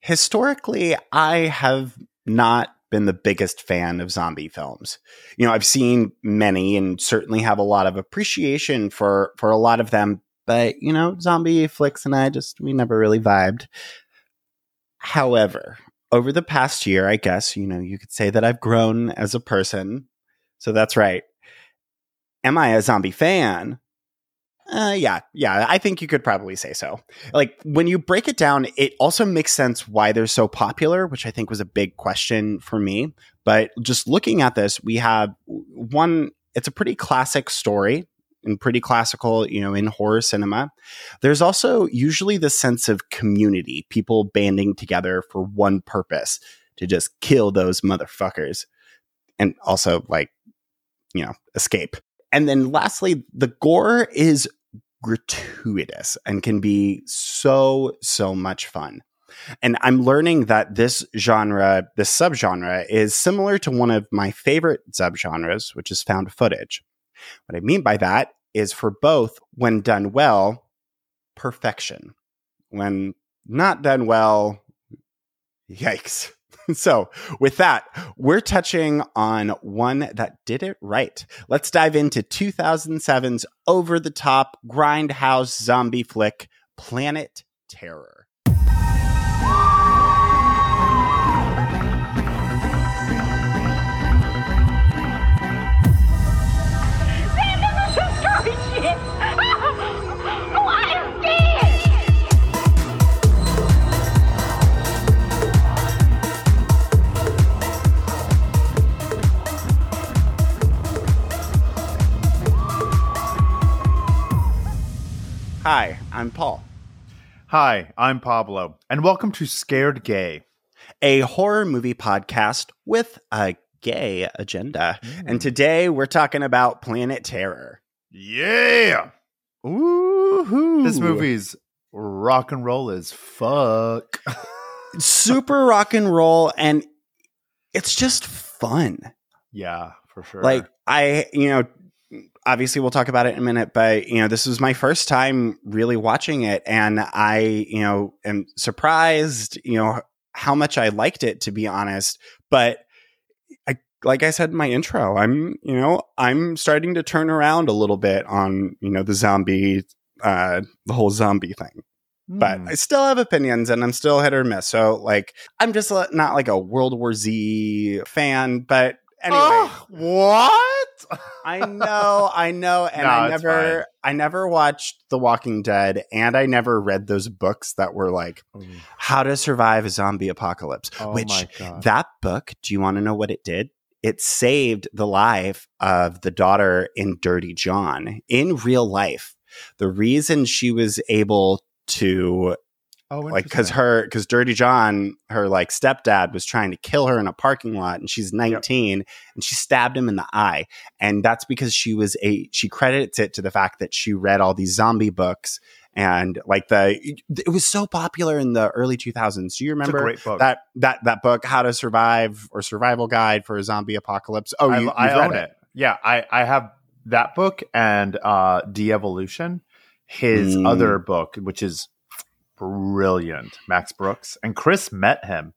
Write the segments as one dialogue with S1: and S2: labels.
S1: historically, I have not been the biggest fan of zombie films. I've seen many and certainly have a lot of appreciation for a lot of them, but zombie flicks and we never really vibed. However, over the past year, I guess, you could say that I've grown as a person. So that's right. Am I a zombie fan? Yeah, I think you could probably say so. Like, when you break it down, it also makes sense why they're so popular, which I think was a big question for me. But just looking at this, we have one, it's a pretty classic story and pretty classical, in horror cinema. There's also usually the sense of community, people banding together for one purpose, to just kill those motherfuckers. And also, escape. And then lastly, the gore is gratuitous and can be so much fun. And I'm learning that this subgenre is similar to one of my favorite subgenres, which is found footage. What I mean by that is, for both, when done well, perfection. When not done well, yikes. So with that, we're touching on one that did it right. Let's dive into 2007's over-the-top grindhouse zombie flick, Planet Terror. Hi, I'm Paul.
S2: Hi, I'm Pablo, and welcome to Scared Gay,
S1: a horror movie podcast with a gay agenda. And today we're talking about Planet Terror.
S2: Yeah!
S1: Woohoo!
S2: This movie's rock and roll as fuck.
S1: Super rock and roll, and it's just fun.
S2: Yeah, for sure.
S1: Like, obviously we'll talk about it in a minute, but this was my first time really watching it, and I am surprised how much I liked it, to be honest. But like I said in my intro, I'm starting to turn around a little bit on the zombie, the whole zombie thing. But I still have opinions, and I'm still hit or miss. So I'm just not like a World War Z fan, but anyway.
S2: What?
S1: I know. And
S2: No,
S1: I never watched The Walking Dead, and I never read those books that were like How to Survive a Zombie Apocalypse,
S2: my God.
S1: That book, do you want to know what it did? It saved the life of the daughter in Dirty John in real life. The reason she was able to, because Dirty John, her stepdad was trying to kill her in a parking lot, and she's 19, and she stabbed him in the eye. And that's because she credits it to the fact that she read all these zombie books, and it was so popular in the early 2000s. Do you remember that book, How to Survive, or Survival Guide for a Zombie Apocalypse? Oh,
S2: I own it. Yeah, I have that book and De-Evolution, his other book, which is brilliant, Max Brooks, and Chris met him.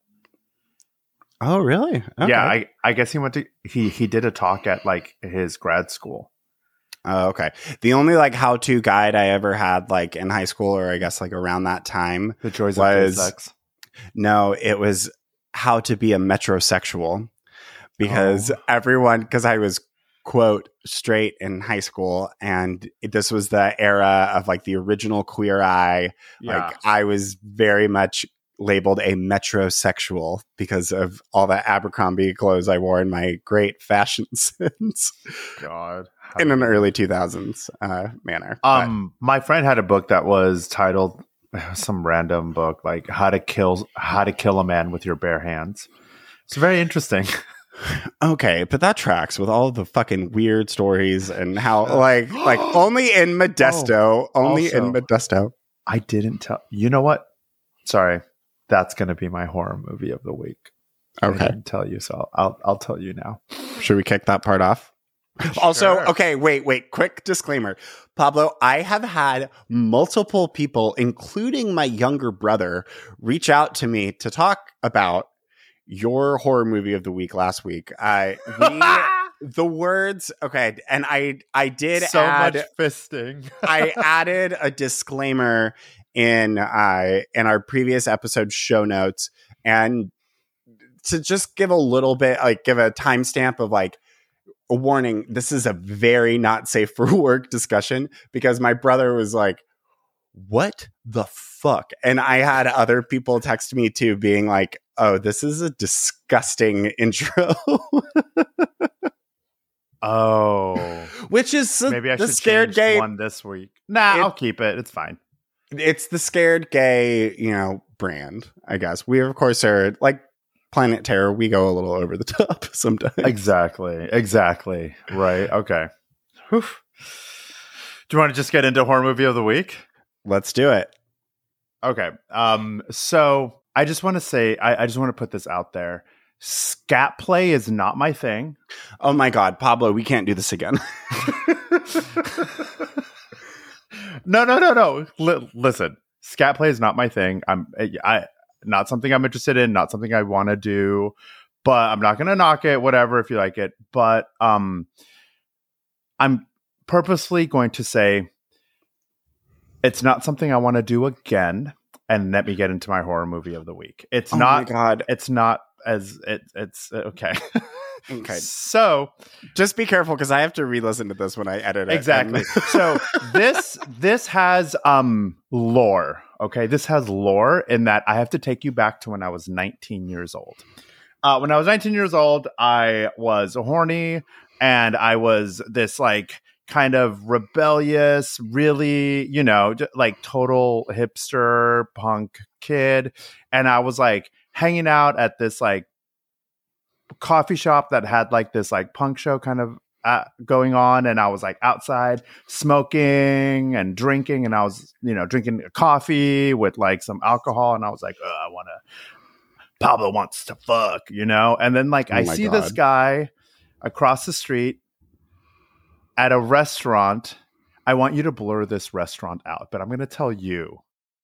S1: Oh, really? Okay.
S2: Yeah, I guess he did a talk at his grad school.
S1: Oh, okay. The only how-to guide I ever had in high school, or I guess around that time,
S2: The Joys of Gay Sex.
S1: No, it was how to be a metrosexual, because because I was quote straight in high school, and this was the era of the original Queer Eye. I was very much labeled a metrosexual because of all the Abercrombie clothes I wore in my great fashion sense.
S2: God,
S1: in an early 2000s manner.
S2: My friend had a book that was titled some random book How to Kill a Man with Your Bare Hands. It's very interesting.
S1: Okay, but that tracks with all the fucking weird stories and how only in Modesto, in Modesto.
S2: I didn't tell. You know what? Sorry, that's going to be my horror movie of the week.
S1: Okay,
S2: I didn't tell you, so I'll tell you now.
S1: Should we kick that part off? Also,
S2: Sure.
S1: okay, wait, quick disclaimer. Pablo, I have had multiple people, including my younger brother, reach out to me to talk about your horror movie of the week last week. The words, okay, and I did
S2: so
S1: add
S2: much fisting.
S1: I added a disclaimer in our previous episode show notes, and to just give a little bit, like give a timestamp of like a warning. This is a very not safe for work discussion, because my brother was like, "What the fuck?" And I had other people text me too, being like, "Oh, this is a disgusting intro."
S2: Oh,
S1: Which is
S2: maybe I
S1: the
S2: should
S1: scared
S2: change
S1: gay
S2: one this week. Nah, I'll keep it. It's fine.
S1: It's the scared gay, brand, I guess. We of course are like Planet Terror. We go a little over the top sometimes.
S2: Exactly. Right. Okay. Whew. Do you want to just get into horror movie of the week?
S1: Let's do it.
S2: Okay. So I just want to say, I just want to put this out there. Scat play is not my thing.
S1: Oh my God, Pablo, we can't do this again.
S2: No. Listen, scat play is not my thing. I not something I'm interested in, not something I want to do, but I'm not going to knock it, whatever, if you like it. But I'm purposely going to say it's not something I want to do again. And let me get into my horror movie of the week. It's not.
S1: My God.
S2: It's not as it's okay.
S1: Okay.
S2: So
S1: just be careful, because I have to re-listen to this when I edit it.
S2: Exactly. So this has lore. Okay, this has lore in that I have to take you back to when I was 19 years old. When I was 19 years old, I was horny, and I was this like kind of rebellious, really, like total hipster punk kid, and I was like hanging out at this like coffee shop that had like this like punk show kind of going on, and I was like outside smoking and drinking, and I was drinking coffee with like some alcohol, and I was like, I want to, Pablo wants to fuck, and then like I see this guy across the street at a restaurant. I want you to blur this restaurant out, but I'm going to tell you.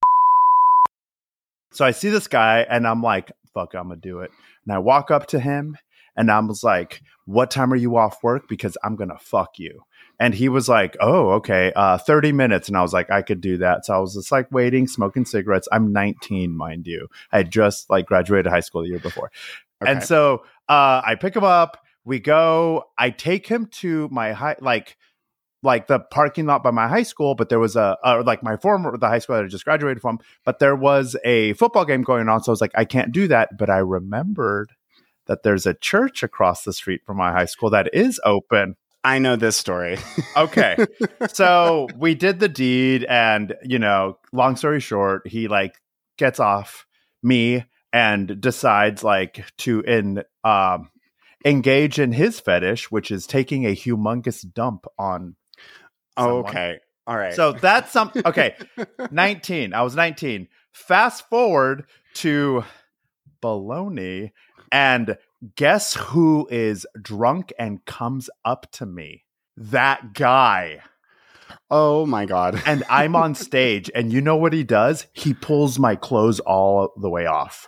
S2: So I see this guy, and I'm like, fuck, I'm going to do it. And I walk up to him, and I was like, what time are you off work? Because I'm going to fuck you. And he was like, oh, okay, 30 minutes. And I was like, I could do that. So I was just like waiting, smoking cigarettes. I'm 19, mind you. I had just like graduated high school the year before. Okay. And so I pick him up. We go. I take him to my like the parking lot by my high school, but there was the high school that I just graduated from, but there was a football game going on. So I was like, I can't do that. But I remembered that there's a church across the street from my high school that is open.
S1: I know this story.
S2: Okay. So we did the deed, and, long story short, he like gets off me and decides like to engage in his fetish, which is taking a humongous dump on someone.
S1: Okay. All right.
S2: So that's okay. 19. I was 19. Fast forward to baloney, and guess who is drunk and comes up to me? That guy.
S1: Oh my God.
S2: And I'm on stage, and you know what he does? He pulls my clothes all the way off.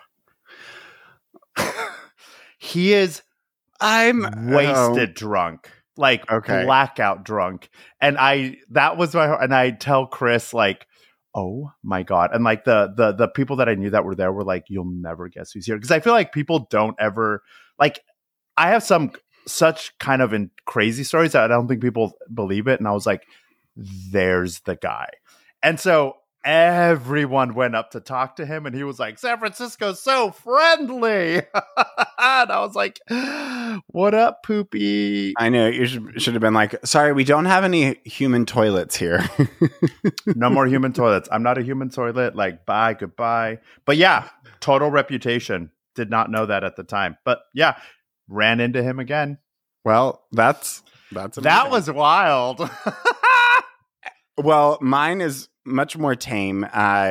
S2: He is wasted drunk. Like blackout drunk. And I tell Chris like, oh my God. And like the people that I knew that were there were like, you'll never guess who's here. Because I feel like people don't ever like, I have some such kind of crazy stories that I don't think people believe it. And I was like, there's the guy. And so everyone went up to talk to him, and he was like, San Francisco's so friendly. And I was like, what up, poopy?
S1: I know, you should have been like, sorry, we don't have any human toilets here.
S2: No more human toilets. I'm not a human toilet. Like, bye, goodbye. But yeah, total reputation. Did not know that at the time. But yeah, ran into him again.
S1: Well, that's amazing.
S2: That was wild.
S1: Well, mine is much more tame.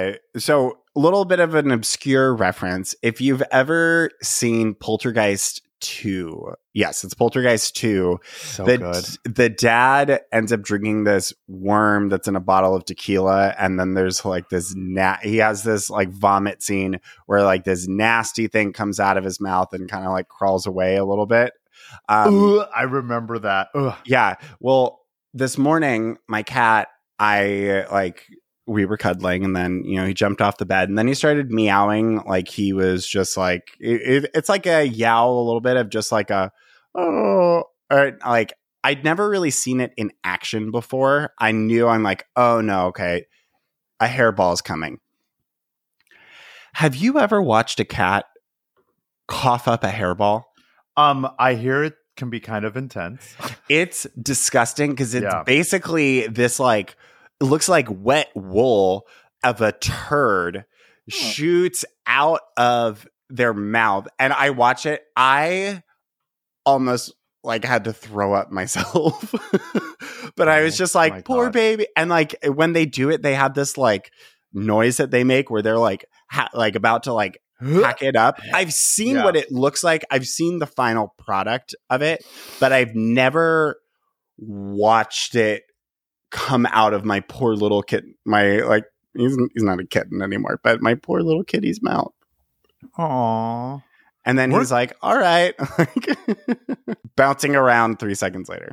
S1: So a little bit of an obscure reference. If you've ever seen Poltergeist 2. Yes, it's Poltergeist 2.
S2: So good.
S1: The dad ends up drinking this worm that's in a bottle of tequila, and then there's like this he has this like vomit scene where like this nasty thing comes out of his mouth and kind of like crawls away a little bit.
S2: I remember that. Ugh.
S1: Yeah. Well, this morning, my cat, we were cuddling, and then, you know, he jumped off the bed, and then he started meowing like he was just like, it's like a yowl, a little bit of just like a, oh, or like, I'd never really seen it in action before. I'm like, oh no, okay, a hairball is coming. Have you ever watched a cat cough up a hairball?
S2: I hear it can be kind of intense.
S1: It's disgusting because it's basically this like, it looks like wet wool of a turd shoots out of their mouth. And I watch it. I almost like had to throw up myself. But I was just like, poor baby. And like when they do it, they have this like noise that they make where they're like, like about to like hack it up. I've seen what it looks like. I've seen the final product of it, but I've never watched it come out of my poor little kitten. He's not a kitten anymore, but my poor little kitty's mouth.
S2: Aww.
S1: And then he's like, all right. Bouncing around 3 seconds later.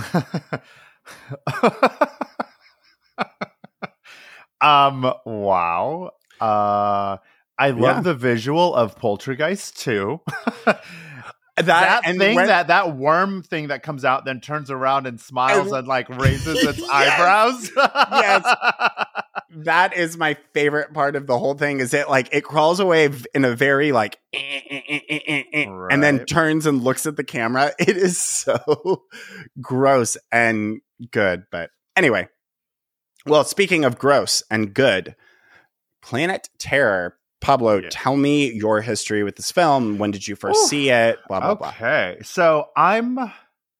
S2: Wow. I love the visual of Poltergeist 2. That worm thing that comes out, then turns around and smiles and like raises its eyebrows.
S1: Yes. That is my favorite part of the whole thing, is it like it crawls away in a very like and then turns and looks at the camera. It is so gross and good. But anyway, well, speaking of gross and good, Planet Terror. Pablo, tell me your history with this film. When did you first see it? Blah, blah, blah.
S2: Okay. So I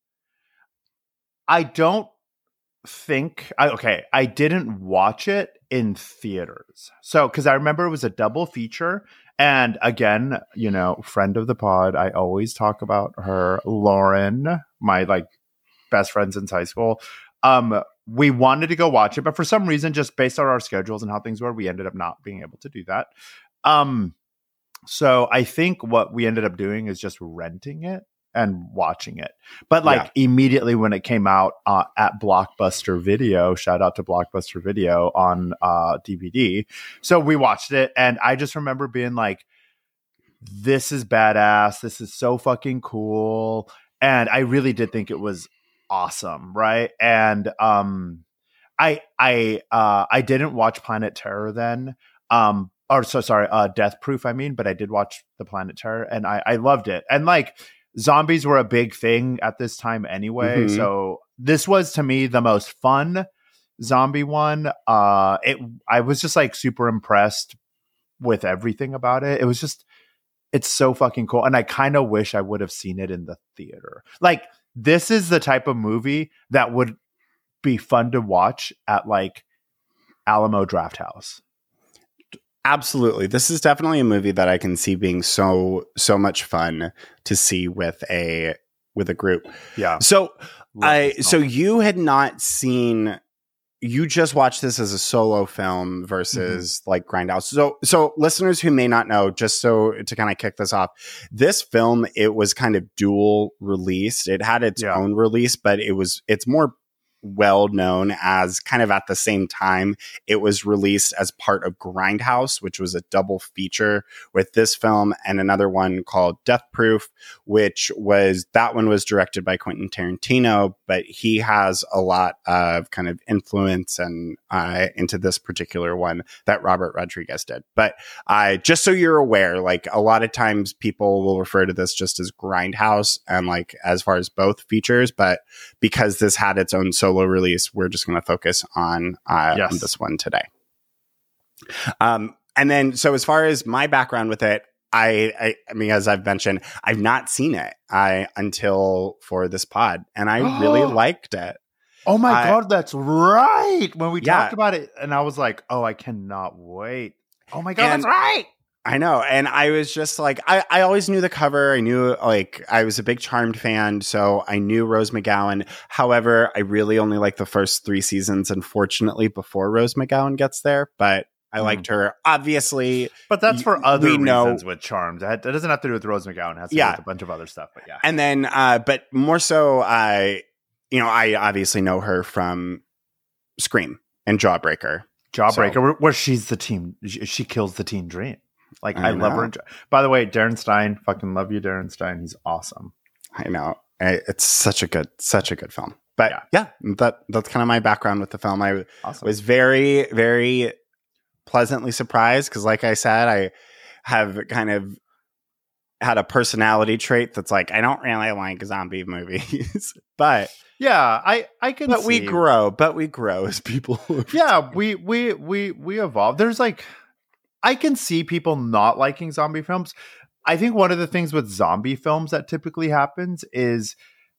S2: didn't watch it in theaters. So, because I remember it was a double feature. And again, you know, friend of the pod, I always talk about her, Lauren, my like best friend since high school. We wanted to go watch it, but for some reason, just based on our schedules and how things were, we ended up not being able to do that. So I think what we ended up doing is just renting it and watching it. But like immediately when it came out at Blockbuster Video, shout out to Blockbuster Video on DVD. So we watched it, and I just remember being like, this is badass. This is so fucking cool. And I really did think it was awesome, right? And I didn't watch Planet Terror then. Death Proof, I mean, but I did watch the Planet Terror, and I loved it. And like zombies were a big thing at this time anyway. Mm-hmm. So this was to me the most fun zombie one. I was just like super impressed with everything about it. It was just, it's so fucking cool. And I kind of wish I would have seen it in the theater. Like, this is the type of movie that would be fun to watch at like Alamo Drafthouse.
S1: Absolutely. This is definitely a movie that I can see being so much fun to see with a group.
S2: Yeah.
S1: So you had not seen, you just watched this as a solo film versus like Grindhouse. So listeners who may not know, just so to kind of kick this off, this film, it was kind of dual released. It had its own release, but it's more well known as kind of at the same time. It was released as part of Grindhouse, which was a double feature with this film and another one called Death Proof, that one was directed by Quentin Tarantino, but he has a lot of kind of influence and into this particular one that Robert Rodriguez did. But just so you're aware, like a lot of times people will refer to this just as Grindhouse and like as far as both features, but because this had its own solo release, we're just going to focus on this one today. And then, so as far as my background with it, I mean, as I've mentioned, I've not seen it until for this pod, and I really liked it.
S2: Oh my God, that's right. When we talked about it, and I was like, oh, I cannot wait. Oh my God, that's right.
S1: I know. And I was just like, I always knew the cover. I knew, like, I was a big Charmed fan, so I knew Rose McGowan. However, I really only liked the first 3 seasons, unfortunately, before Rose McGowan gets there. But I liked her, obviously.
S2: But that's for other
S1: we know-
S2: reasons with Charmed. That doesn't have to do with Rose McGowan. It has to do with a bunch of other stuff. But yeah.
S1: And then, but more so, I obviously know her from Scream and Jawbreaker.
S2: Where she's the teen. She kills the teen dream. Like, I love her.
S1: know.
S2: By the way, Darren Stein, fucking love you, Darren Stein. He's awesome.
S1: I know. It's such a good film. But yeah, that's kind of my background with the film. I was very, very pleasantly surprised because, like I said, I have kind of had a personality trait that's like, I don't really like zombie movies. But
S2: yeah, I can
S1: but
S2: see.
S1: we grow as people.
S2: Yeah, we evolve. There's like, I can see people not liking zombie films. I think one of the things with zombie films that typically happens is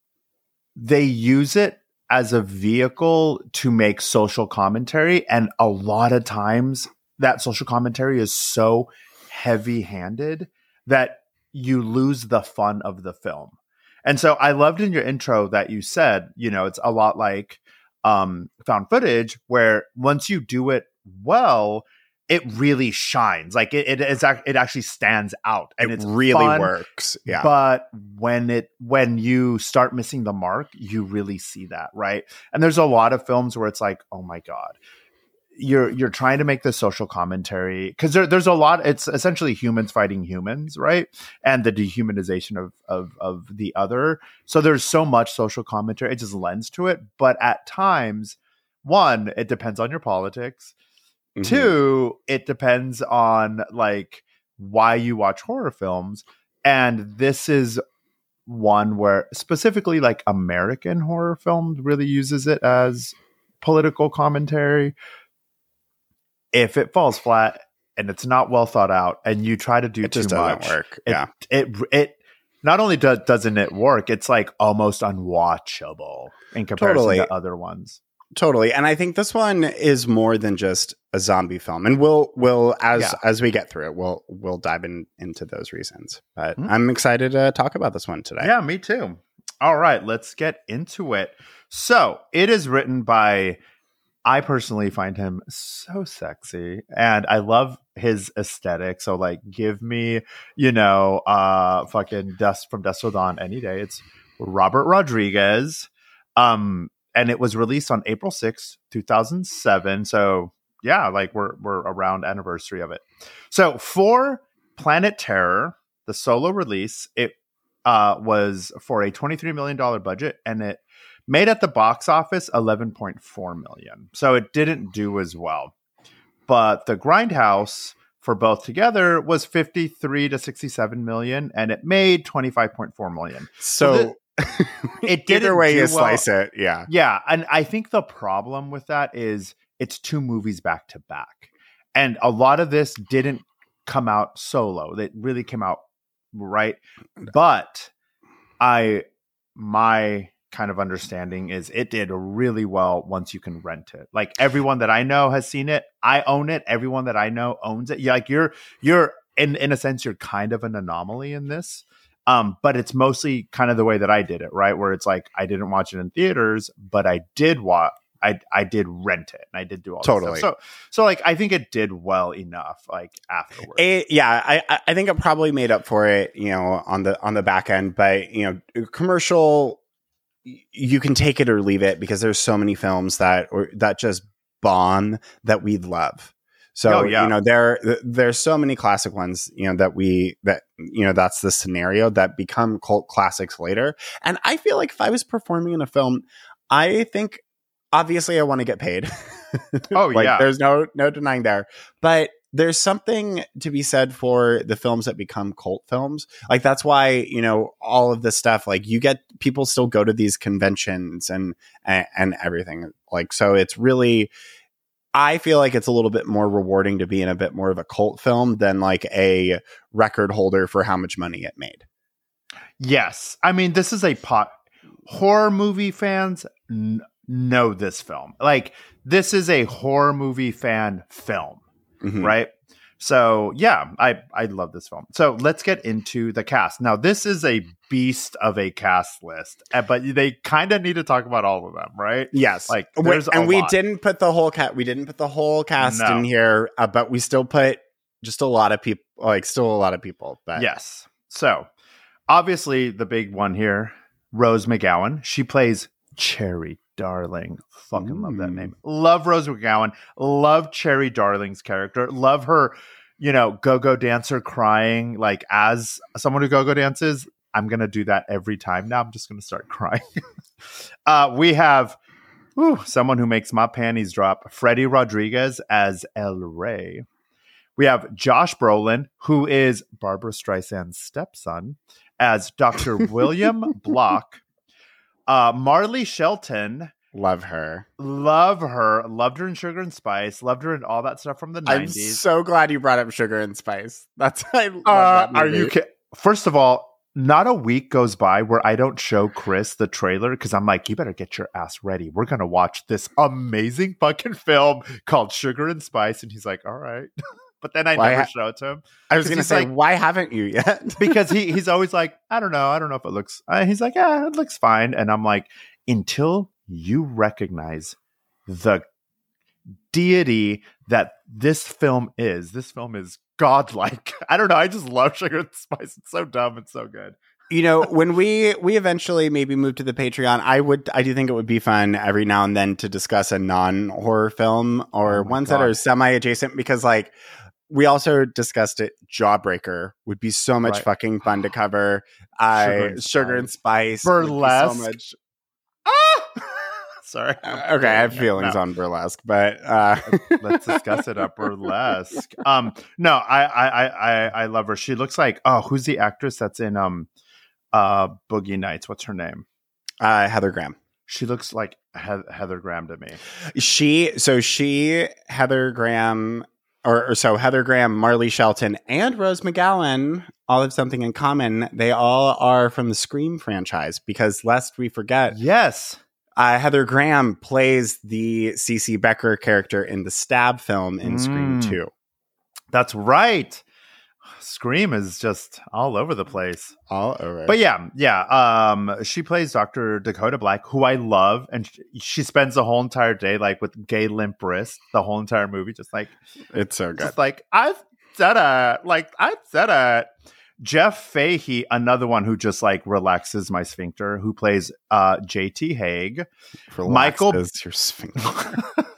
S2: they use it as a vehicle to make social commentary. And a lot of times that social commentary is so heavy-handed that you lose the fun of the film. And so I loved in your intro that you said, it's a lot like found footage, where once you do it well, it really shines. Like it actually stands out, and it's
S1: really
S2: fun,
S1: works. Yeah.
S2: But when you start missing the mark, you really see that, right? And there's a lot of films where it's like, oh my God, you're trying to make the social commentary, because there's a lot. It's essentially humans fighting humans, right? And the dehumanization of the other. So there's so much social commentary. It just lends to it. But at times, one, it depends on your politics. Mm-hmm. 2, it depends on like why you watch horror films. And this is one where specifically like American horror films really uses it as political commentary. If it falls flat and it's not well thought out and you try to do too much,
S1: doesn't work.
S2: It not only doesn't it work, it's like almost unwatchable in comparison to other ones.
S1: Totally. And I think this one is more than just a zombie film. And we'll as we get through it, we'll dive into those reasons. But I'm excited to talk about this one today.
S2: Yeah, me too. All right, let's get into it. So it is written by, I personally find him so sexy, and I love his aesthetic. So like, give me, fucking Dust from Dusk Till Dawn any day. It's Robert Rodriguez. And it was released on April 6th, 2007. So yeah, like we're around anniversary of it. So for Planet Terror, the solo release, it was for a $23 million budget, and it made at the box office $11.4 million. So it didn't do as well. But the Grindhouse for both together was 53 to 67 million, and it made 25.4 million.
S1: So
S2: it did
S1: either way you slice it. Yeah.
S2: Yeah. And I think the problem with that is it's 2 movies back to back. And a lot of this didn't come out solo. It really came out right. But my kind of understanding is it did really well once you can rent it. Like everyone that I know has seen it. I own it. Everyone that I know owns it. Yeah, like you're in a sense, you're kind of an anomaly in this. But it's mostly kind of the way that I did it, right? Where it's like, I didn't watch it in theaters, but I did I did rent it, and I did do all this stuff. So like, I think it did well enough, like afterwards.
S1: I think it probably made up for it, on the back end, but commercial, you can take it or leave it, because there's so many films that just bomb that we love. So, there's so many classic ones, that's the scenario that become cult classics later. And I feel like if I was performing in a film, I think obviously I want to get paid.
S2: Oh, yeah.
S1: There's no denying there. But there's something to be said for the films that become cult films. Like, that's why, all of this stuff, like, you get people still go to these conventions and everything. Like, so it's really, I feel like it's a little bit more rewarding to be in a bit more of a cult film than like a record holder for how much money it made.
S2: Yes. I mean, this is horror movie fans know this film. Like, this is a horror movie fan film, right? So yeah, I love this film. So let's get into the cast. Now this is a beast of a cast list, but they kind of need to talk about all of them, right?
S1: Yes,
S2: Like there's
S1: and we
S2: lot.
S1: didn't put the whole cast
S2: No.
S1: in here, but we still put just a lot of people, still a lot of people. But
S2: yes, so obviously the big one here, Rose McGowan. She plays Cherry Darling. Fucking love that name. Love Rose McGowan. Love Cherry Darling's character. Love her, go-go dancer crying. Like, as someone who go-go dances, I'm going to do that every time. Now I'm just going to start crying. We have someone who makes my panties drop. Freddie Rodriguez as El Rey. We have Josh Brolin, who is Barbara Streisand's stepson, as Dr. William Block. Marley Shelton.
S1: Love her.
S2: Loved her in Sugar and Spice. Loved her in all that stuff from the 90s.
S1: I'm so glad you brought up Sugar and Spice. I love that movie.
S2: Are you kidding? First of all, not a week goes by where I don't show Chris the trailer because I'm like, you better get your ass ready. We're going to watch this amazing fucking film called Sugar and Spice. And he's like, all right. But then I never show it to him.
S1: I was going to say, like, why haven't you yet?
S2: Because he's always like, I don't know if it looks. He's like, yeah, it looks fine. And I'm like, until you recognize the deity that this film is godlike. I don't know. I just love Sugar and Spice. It's so dumb and so good.
S1: When we eventually maybe move to the Patreon, I do think it would be fun every now and then to discuss a non-horror film or ones that are semi-adjacent, because like we also discussed it. Jawbreaker would be so much fucking fun to cover. Sugar and Spice.
S2: Burlesque.
S1: So much.
S2: Sorry.
S1: Okay, I have feelings on Burlesque, but
S2: let's discuss it at Burlesque. No, I love her. She looks like who's the actress that's in Boogie Nights? What's her name?
S1: Heather Graham.
S2: She looks like Heather Graham to me.
S1: Heather Graham, Heather Graham, Marley Shelton, and Rose McGowan all have something in common. They all are from the Scream franchise, because lest we forget,
S2: yes.
S1: Heather Graham plays the C.C. Becker character in the Stab film in Scream 2.
S2: That's right. Scream is just all over the place.
S1: All over.
S2: But yeah. She plays Dr. Dakota Black, who I love. And she spends the whole entire day like with gay limp wrist, the whole entire movie. Just like,
S1: it's so good.
S2: Just like, I said it. Jeff Fahey, another one who just like relaxes my sphincter, who plays JT Haig. Michael
S1: is your sphincter.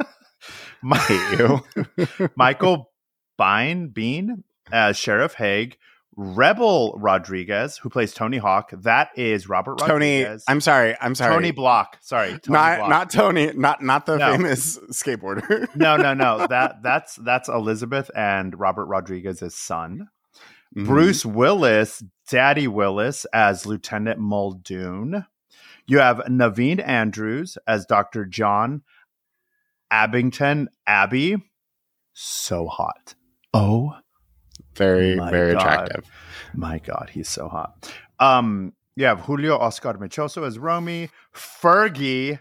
S2: Michael Bean as Sheriff Haig. Rebel Rodriguez, who plays Tony Hawk. That is Robert Rodriguez.
S1: I'm sorry.
S2: Tony Block. Sorry.
S1: Not Tony. Not the famous skateboarder.
S2: No. That's Elizabeth and Robert Rodriguez's son. Mm-hmm. Bruce Willis, Daddy Willis, as Lieutenant Muldoon. You have Naveen Andrews as Dr. John Abington. Abby, so hot. Oh,
S1: very attractive.
S2: My God, he's so hot. You have Julio Oscar Mechoso as Romy. Fergie.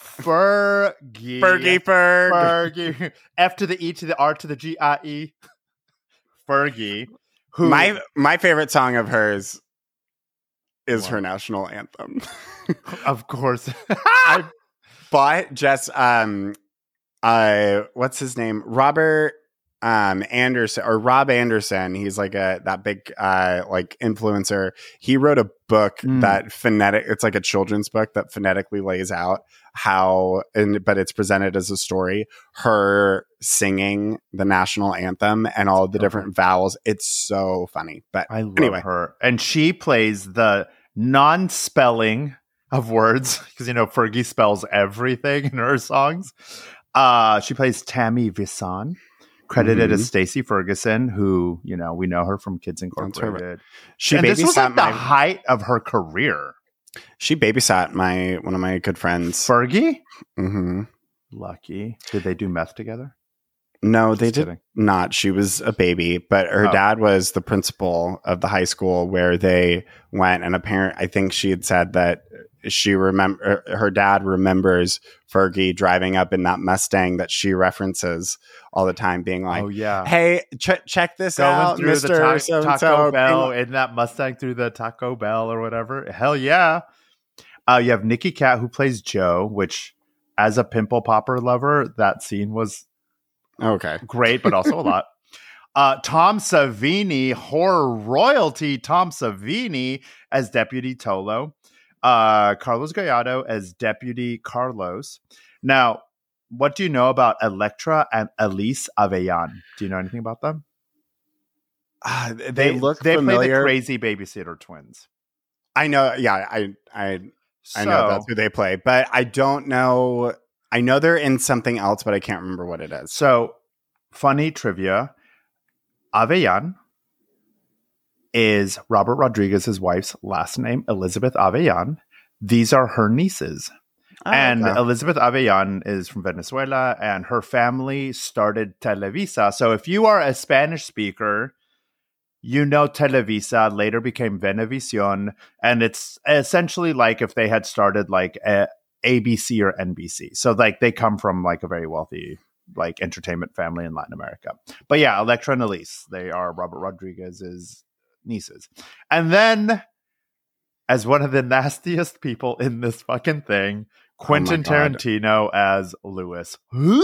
S2: F to the E to the R to the G-I-E. Fergie. Who,
S1: my favorite song of hers is her national anthem.
S2: Of course.
S1: I bought just what's his name? Robert Anderson, or Rob Anderson. He's like that big like influencer. He wrote a book that it's like a children's book that phonetically lays out but it's presented as a story, her singing the national anthem and all the different vowels. It's so funny. But
S2: I love her. And she plays the non-spelling of words, because Fergie spells everything in her songs. She plays Tammy Visson, credited as Stacey Ferguson, who we know her from Kids Incorporated. This was at the height of her career.
S1: She babysat one of my good friends,
S2: Fergie.
S1: Mm-hmm.
S2: Lucky. Did they do meth together?
S1: No, they
S2: Just
S1: did
S2: kidding.
S1: not. She was a baby, but her dad was the principal of the high school where they went. And I think she had said that her dad remembers Fergie driving up in that Mustang that she references all the time, being like,
S2: Oh yeah,
S1: "Hey, check this
S2: going
S1: out,
S2: through
S1: Mister
S2: the Taco Bell in that Mustang through the Taco Bell or whatever. Hell yeah. You have Nikki Cat who plays Joe, which as a pimple popper lover, that scene was
S1: Okay,
S2: great, but also a lot. Tom Savini, horror royalty, Tom Savini as Deputy Tolo. Carlos Gallardo as Deputy Carlos. Now, what do you know about Electra and Elise Aveyan? Do you know anything about them?
S1: they look
S2: they
S1: familiar.
S2: play the crazy babysitter twins.
S1: I know. Yeah, I know that's who they play, but I don't know. I know they're in something else, but I can't remember what it is.
S2: So, funny trivia: Aveyan is Robert Rodriguez's wife's last name, Elizabeth Aveyan. These are her nieces. And
S1: okay.
S2: Elizabeth Aveyan is from Venezuela, and her family started Televisa. So if you are a Spanish speaker, you know Televisa, later became Venevisión, and it's essentially like if they had started like ABC or NBC. So like they come from like a very wealthy like entertainment family in Latin America. But yeah, Electra and Elise, they are Robert Rodriguez's nieces. And then, as one of the nastiest people in this fucking thing, Quentin Tarantino as Lewis.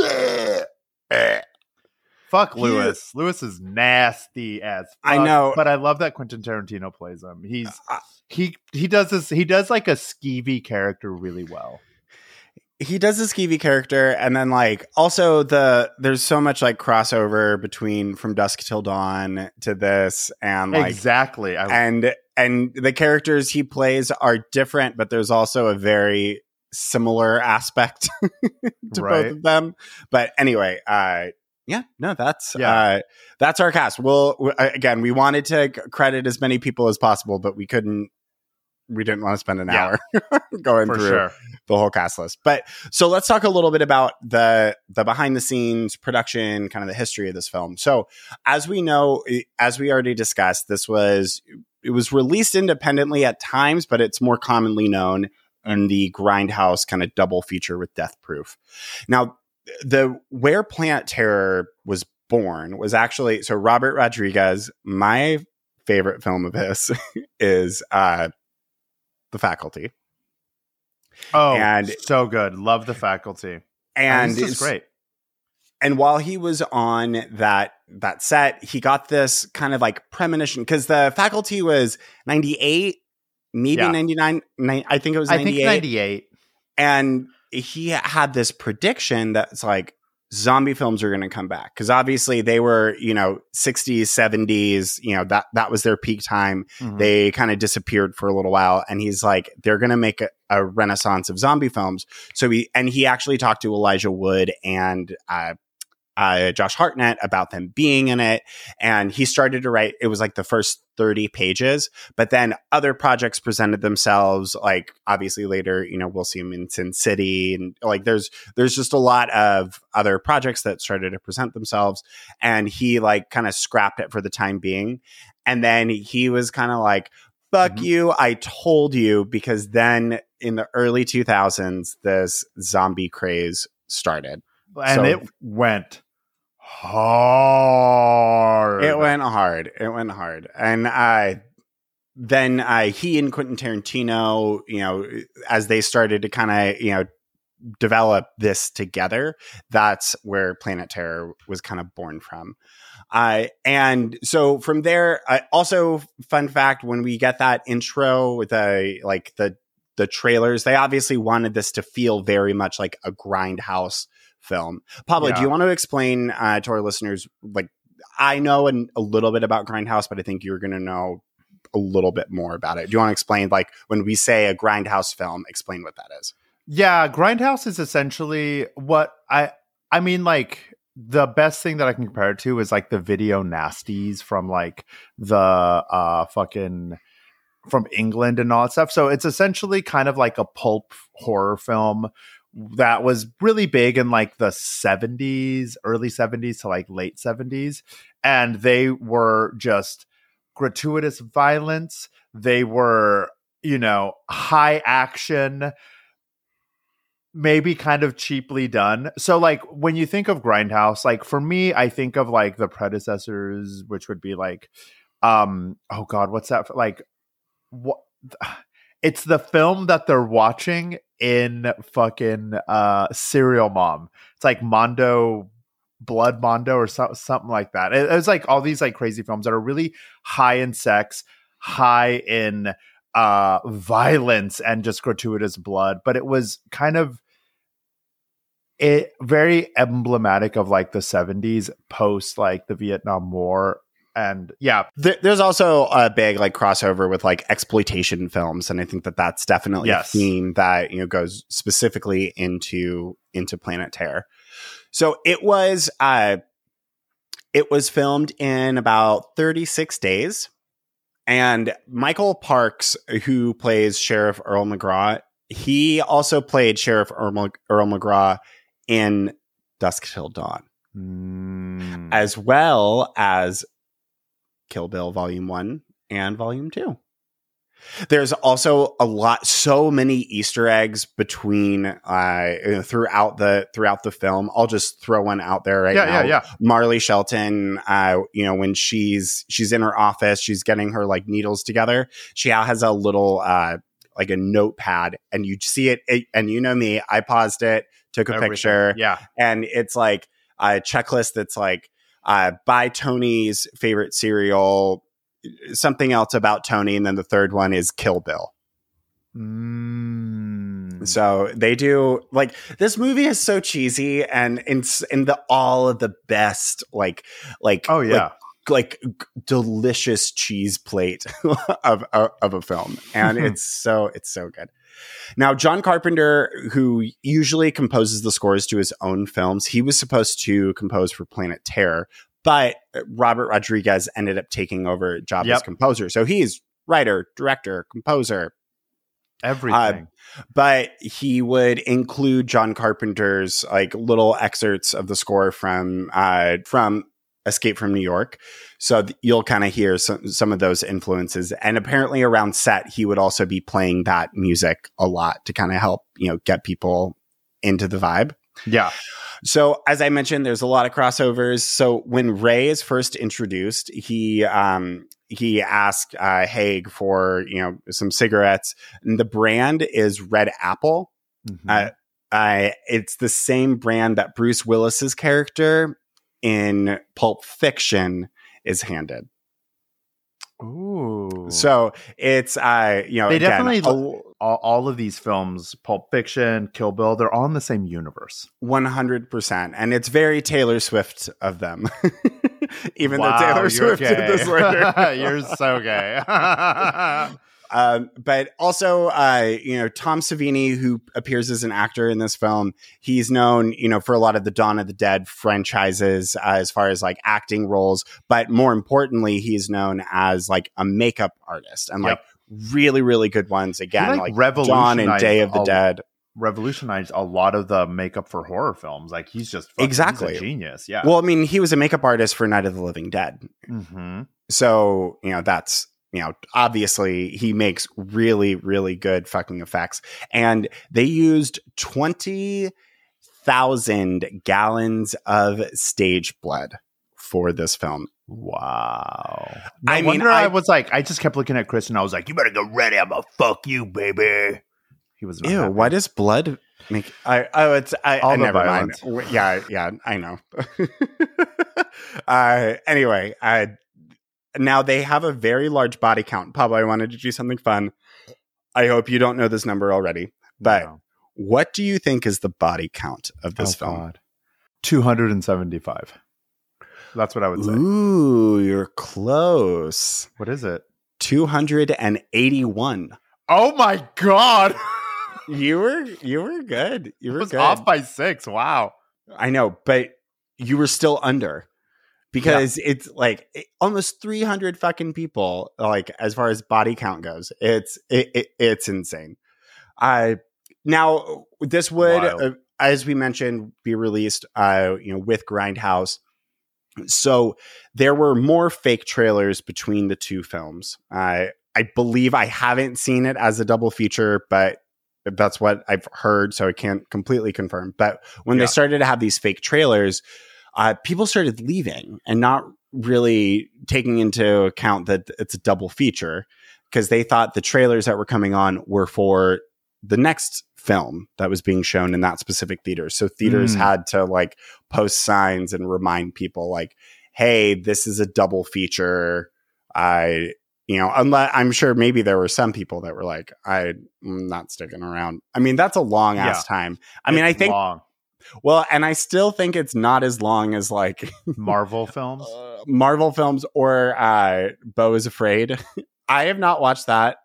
S2: Fuck Lewis. Lewis is nasty as fuck.
S1: I know,
S2: but I love that Quentin Tarantino plays him. He does like a skeevy character really well.
S1: He does a skeevy character, and then like also there's so much like crossover between From Dusk Till Dawn to this, and like
S2: exactly,
S1: and the characters he plays are different, but there's also a very similar aspect to both of them. But anyway, yeah, no, that's our cast. Again, we wanted to credit as many people as possible, but we couldn't. We didn't want to spend an hour going through the whole cast list. But so let's talk a little bit about the behind the scenes production, kind of the history of this film. So as we know, as we already discussed, it was released independently at times, but it's more commonly known in the Grindhouse kind of double feature with Death Proof. Now, where Planet Terror was born was actually, so Robert Rodriguez, my favorite film of his is The Faculty.
S2: Oh, and so good. Love The Faculty.
S1: And
S2: it's great.
S1: And while he was on that set, he got this kind of like premonition, because The Faculty was 98, maybe 99. I think it was 98.
S2: I think 98.
S1: And he had this prediction that's like, zombie films are going to come back, because obviously they were, 60s, 70s, that was their peak time. Mm-hmm. They kind of disappeared for a little while, and he's like, they're going to make a renaissance of zombie films. So he actually talked to Elijah Wood and Josh Hartnett about them being in it, and he started to write. It was like the first 30 pages, but then other projects presented themselves. Like obviously later, we'll see him in Sin City, and like there's just a lot of other projects that started to present themselves, and he like kind of scrapped it for the time being. And then he was kind of like, fuck you, I told you, because then in the early 2000s, this zombie craze started.
S2: And it went hard.
S1: It went hard. And then he and Quentin Tarantino, as they started to kind of, develop this together, that's where Planet Terror was kind of born from. And so from there, also fun fact, when we get that intro with the trailers, they obviously wanted this to feel very much like a Grindhouse film. Pablo, do you want to explain to our listeners, like, I know a little bit about Grindhouse, but I think you're going to know a little bit more about it. Do you want to explain, like, when we say a Grindhouse film, explain what that is?
S2: Yeah, Grindhouse is essentially what I mean, like, the best thing that I can compare it to is like the video nasties from like the fucking from England and all that stuff. So it's essentially kind of like a pulp horror film that was really big in like the 70s, early 70s to like late 70s. And they were just gratuitous violence. They were, high action, maybe kind of cheaply done. So like when you think of Grindhouse, like for me, I think of like the predecessors, which would be like, oh God, what's that? Like what? It's the film that they're watching in fucking Serial Mom. It's like Blood Mondo or something like that. It was like all these like crazy films that are really high in sex, high in violence and just gratuitous blood. But it was kind of very emblematic of like the 70s post like the Vietnam War. And yeah,
S1: there's also a big like crossover with like exploitation films, and I think that that's definitely a theme that goes specifically into Planet Terror. So it was filmed in about 36 days, and Michael Parks, who plays Sheriff Earl McGraw, he also played Sheriff Earl McGraw in Dusk Till Dawn, as well as Kill Bill Volume 1 and Volume 2. There's also so many Easter eggs between throughout the film. I'll just throw one out there right now.
S2: Yeah.
S1: Marley Shelton, when she's in her office, she's getting her like needles together. She has a little like a notepad, and you see it, and me, I paused it, took a picture, and it's like a checklist that's like buy Tony's favorite cereal, something else about Tony, and then the third one is Kill Bill. So they do like this movie is so cheesy and in all of the best like delicious cheese plate of a film, and it's so good. Now, John Carpenter, who usually composes the scores to his own films, he was supposed to compose for Planet Terror, but Robert Rodriguez ended up taking over job as composer. So he's writer, director, composer,
S2: everything.
S1: But he would include John Carpenter's like little excerpts of the score from Escape from New York. So you'll kind of hear some of those influences. And apparently around set, he would also be playing that music a lot to kind of help, get people into the vibe.
S2: Yeah.
S1: So as I mentioned, there's a lot of crossovers. So when Ray is first introduced, he asked Haig for, some cigarettes, and the brand is Red Apple. It's the same brand that Bruce Willis's character in Pulp Fiction is handed.
S2: Ooh.
S1: So it's they
S2: definitely all of these films, Pulp Fiction, Kill Bill, they're all in the same universe.
S1: 100%. And it's very Taylor Swift of them. Even though Taylor Swift did this later.
S2: You're so gay.
S1: But also, Tom Savini, who appears as an actor in this film, he's known, for a lot of the Dawn of the Dead franchises as far as like acting roles. But more importantly, he's known as like a makeup artist and like really, really good ones. Again, like Dawn and Day of the Dead.
S2: Revolutionized a lot of the makeup for horror films. Like he's just he's a genius. Yeah.
S1: Well, I mean, he was a makeup artist for Night of the Living Dead. So, that's, obviously he makes really, really good fucking effects. And they used 20,000 gallons of stage blood for this film.
S2: Wow. I just kept looking at Chris and I was like, you better get ready. I'm gonna fuck you, baby. He was not happy.
S1: Why does blood make I never mind. Yeah, I know. Anyway, now they have a very large body count. Pablo, I wanted to do something fun. I hope you don't know this number already, but what do you think is the body count of this film? God.
S2: 275. That's what I would say.
S1: Ooh, you're close.
S2: What is it?
S1: 281.
S2: Oh my God.
S1: You were good. You were good.
S2: Off by 6. Wow.
S1: I know, but you were still under. Because it's like almost 300 fucking people, like as far as body count goes. It's insane. Now, this would,
S2: Wild.
S1: as we mentioned, be released, with Grindhouse. So there were more fake trailers between the two films. I believe I haven't seen it as a double feature, but that's what I've heard, so I can't completely confirm. But when they started to have these fake trailers, people started leaving and not really taking into account that it's a double feature, because they thought the trailers that were coming on were for the next film that was being shown in that specific theater. So theaters had to like post signs and remind people like, hey, this is a double feature. Unless I'm sure maybe there were some people that were like, I'm not sticking around. I mean, that's a long ass time. I think
S2: long.
S1: Well, and I still think it's not as long as like
S2: Marvel films,
S1: or Beau is Afraid. I have not watched that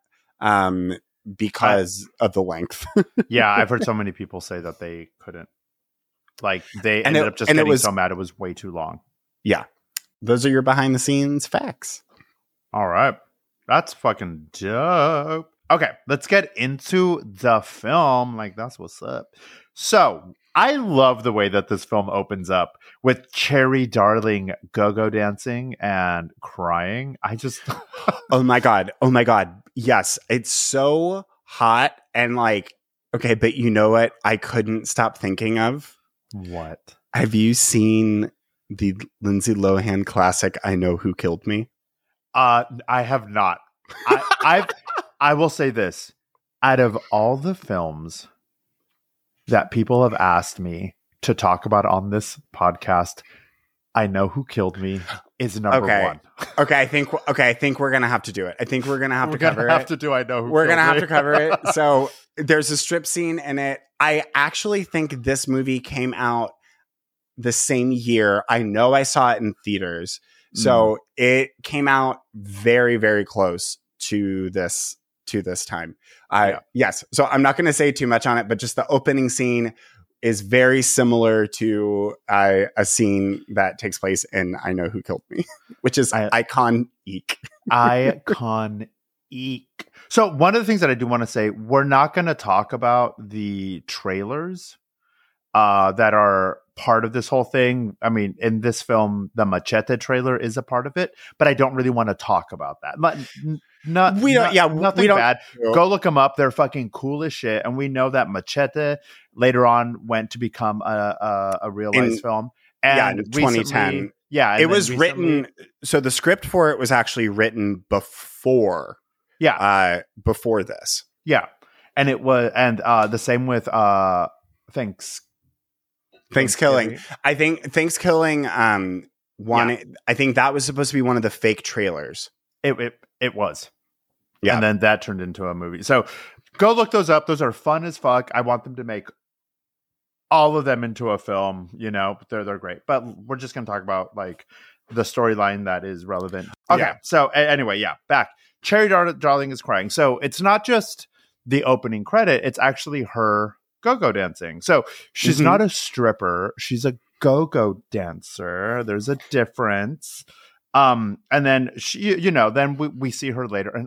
S1: because of the length.
S2: Yeah, I've heard so many people say that they couldn't. Like they ended up just getting so mad it was way too long.
S1: Yeah, those are your behind the scenes facts.
S2: All right, that's fucking dope. Okay, let's get into the film. Like, that's what's up. So I love the way that this film opens up with Cherry Darling go-go dancing and crying. I just...
S1: Oh my God. Yes, it's so hot. And like, okay, but you know what I couldn't stop thinking of?
S2: What?
S1: Have you seen the Lindsay Lohan classic, I Know Who Killed Me?
S2: I have not. I will say this. Out of all the films that people have asked me to talk about on this podcast, I Know Who Killed Me is number one.
S1: Okay, I think we're gonna have to do it. I think we're gonna have to cover it.
S2: I Know Who
S1: We're
S2: Killed
S1: gonna have
S2: Me.
S1: to cover it. So there's a strip scene in it. I actually think this movie came out the same year. I know I saw it in theaters. So it came out very, very close to this time. Yes. So I'm not going to say too much on it, but just the opening scene is very similar to a scene that takes place in I Know Who Killed Me, which is iconic.
S2: Iconic. So one of the things that I do want to say, we're not going to talk about the trailers that are part of this whole thing. I mean, in this film, the Machete trailer is a part of it, but I don't really want to talk about that. Nothing bad. Go look them up. They're fucking cool as shit. And we know that Machete later on went to become a realized film. And
S1: in 2010.
S2: Yeah.
S1: It was written. So the script for it was actually written before.
S2: Yeah.
S1: Before this.
S2: Yeah. And it was, and the same with
S1: Thanksgiving. I think Thanksgiving I think that was supposed to be one of the fake trailers.
S2: It was.
S1: Yeah.
S2: And then that turned into a movie. So go look those up. Those are fun as fuck. I want them to make all of them into a film, they're great. But we're just going to talk about like the storyline that is relevant. Okay. Yeah. So anyway, back. Cherry Darling is crying. So it's not just the opening credit. It's actually her go-go dancing. So she's not a stripper. She's a go-go dancer. There's a difference. And then she, then we see her later. And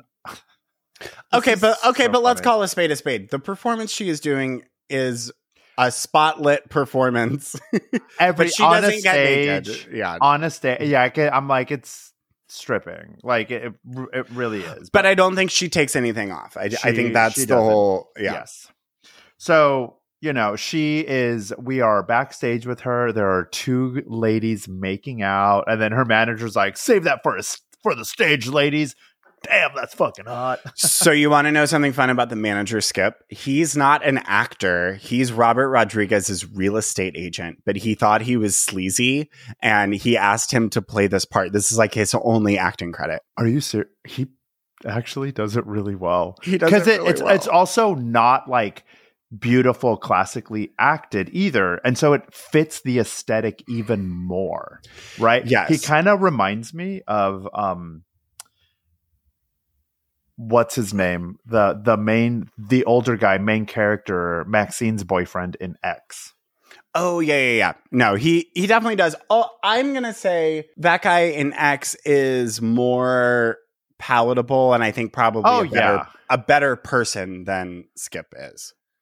S1: but let's call a spade a spade. The performance she is doing is a spotlit performance.
S2: But she doesn't get naked.
S1: Yeah.
S2: On a stage. Yeah. I'm like, it's stripping. Like it really is.
S1: But I don't think she takes anything off. I think that's the whole. Yeah.
S2: Yes. So, we are backstage with her. There are two ladies making out. And then her manager's like, save that for the stage, ladies. Damn, that's fucking hot.
S1: So you want to know something fun about the manager, Skip? He's not an actor. He's Robert Rodriguez's real estate agent, but he thought he was sleazy and he asked him to play this part. This is like his only acting credit.
S2: Are you serious? He actually does it really well.
S1: He does it really well.
S2: It's also not like beautiful classically acted either, and so it fits the aesthetic even more, right?
S1: Yes.
S2: He kind of reminds me of what's his name, the older guy, main character, Maxine's boyfriend in X.
S1: Oh yeah. No, he definitely does. Oh, I'm gonna say that guy in X is more palatable, and I think probably a better person than Skip is.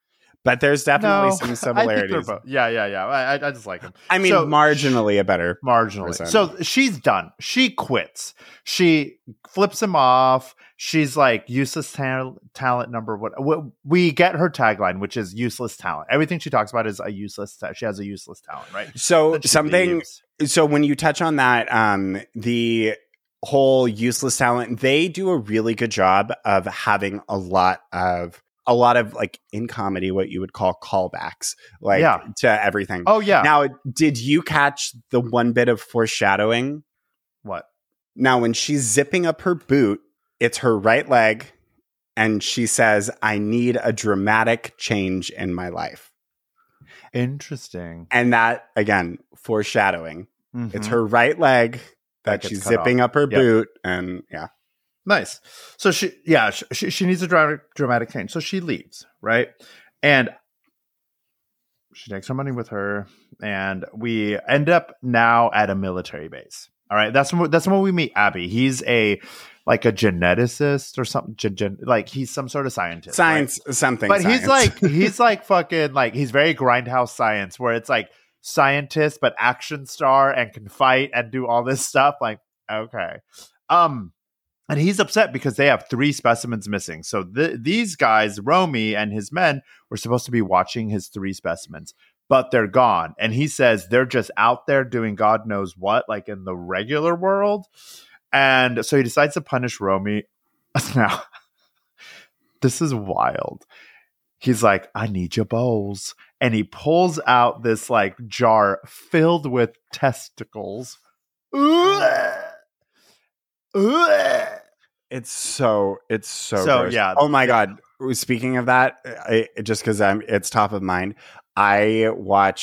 S1: but there's definitely some
S2: I think
S1: similarities.
S2: they're both. Yeah. I just like him.
S1: I mean,
S2: So,
S1: marginally a better
S2: marginally.
S1: person.
S2: So she's done. She quits. She flips him off. She's like useless talent number one. We get her tagline, which is useless talent. Everything she talks about is a useless. She has a useless talent, right?
S1: So something.
S2: Leaves.
S1: So when you touch on that, the whole useless talent, they do a really good job of having a lot of like in comedy, what you would call callbacks, like to everything.
S2: Oh yeah.
S1: Now, did you catch the one bit of foreshadowing?
S2: What?
S1: Now, when she's zipping up her boot, it's her right leg, and she says, "I need a dramatic change in my life."
S2: Interesting.
S1: And that, again, foreshadowing. Mm-hmm. It's her right leg that she's zipping up her boot, and
S2: nice. So she needs a dramatic change. So she leaves, right? And she takes her money with her, and we end up now at a military base. All right, that's when we meet Abby. He's a geneticist or something, like he's some sort of scientist,
S1: something.
S2: But
S1: science.
S2: he's like fucking like he's very grindhouse science, where it's like scientist but action star and can fight and do all this stuff. Like, okay, and he's upset because they have 3 specimens missing. So these guys, Romy and his men, were supposed to be watching his 3 specimens, but they're gone. And he says they're just out there doing God knows what, like in the regular world. And so he decides to punish Romy. Now, this is wild. He's like, I need your bowls. And he pulls out this like jar filled with testicles.
S1: It's so gross.
S2: Yeah.
S1: Oh my God. Speaking of that, just because it's top of mind, I'm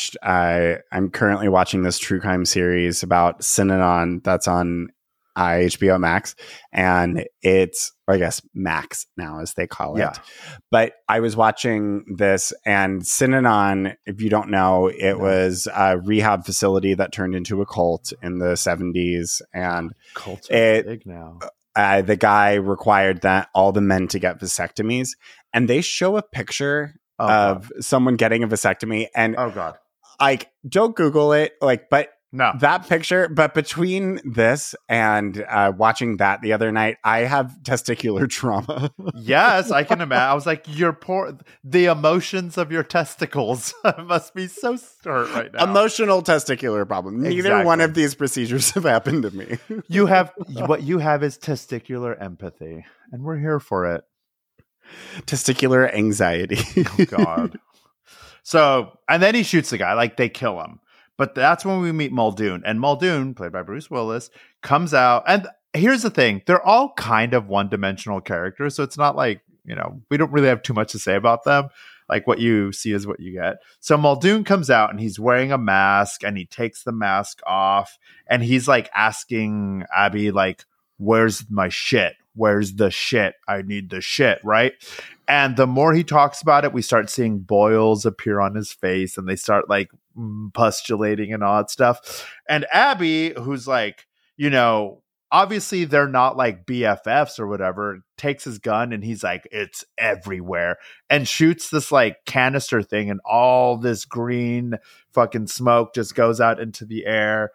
S1: currently watching this true crime series about Synanon that's on HBO Max, and it's, or I guess Max now as they call it. But I was watching this, and Synanon, if you don't know, it was a rehab facility that turned into a cult in the 70s, and
S2: cults are big now.
S1: The guy required that all the men to get vasectomies, and they show a picture of someone getting a vasectomy, and like, don't Google it, like, but no, that picture. But between this and watching that the other night, I have testicular trauma.
S2: Yes, I can imagine. I was like, the emotions of your testicles must be so hurt right now.
S1: Emotional testicular problem. Neither one of these procedures have happened to me.
S2: What you have is testicular empathy, and we're here for it.
S1: Testicular anxiety.
S2: Oh God. So, and then he shoots the guy, like they kill him. But that's when we meet Muldoon. And Muldoon, played by Bruce Willis, comes out. And here's the thing. They're all kind of one-dimensional characters. So it's not like, we don't really have too much to say about them. Like, what you see is what you get. So Muldoon comes out, and he's wearing a mask, and he takes the mask off. And he's like asking Abby, like, where's my shit? Where's the shit? I need the shit, right? And the more he talks about it, we start seeing boils appear on his face, and they start like pustulating and all that stuff. And Abby, who's like, obviously they're not like BFFs or whatever, takes his gun and he's like, it's everywhere, and shoots this like canister thing, and all this green fucking smoke just goes out into the air.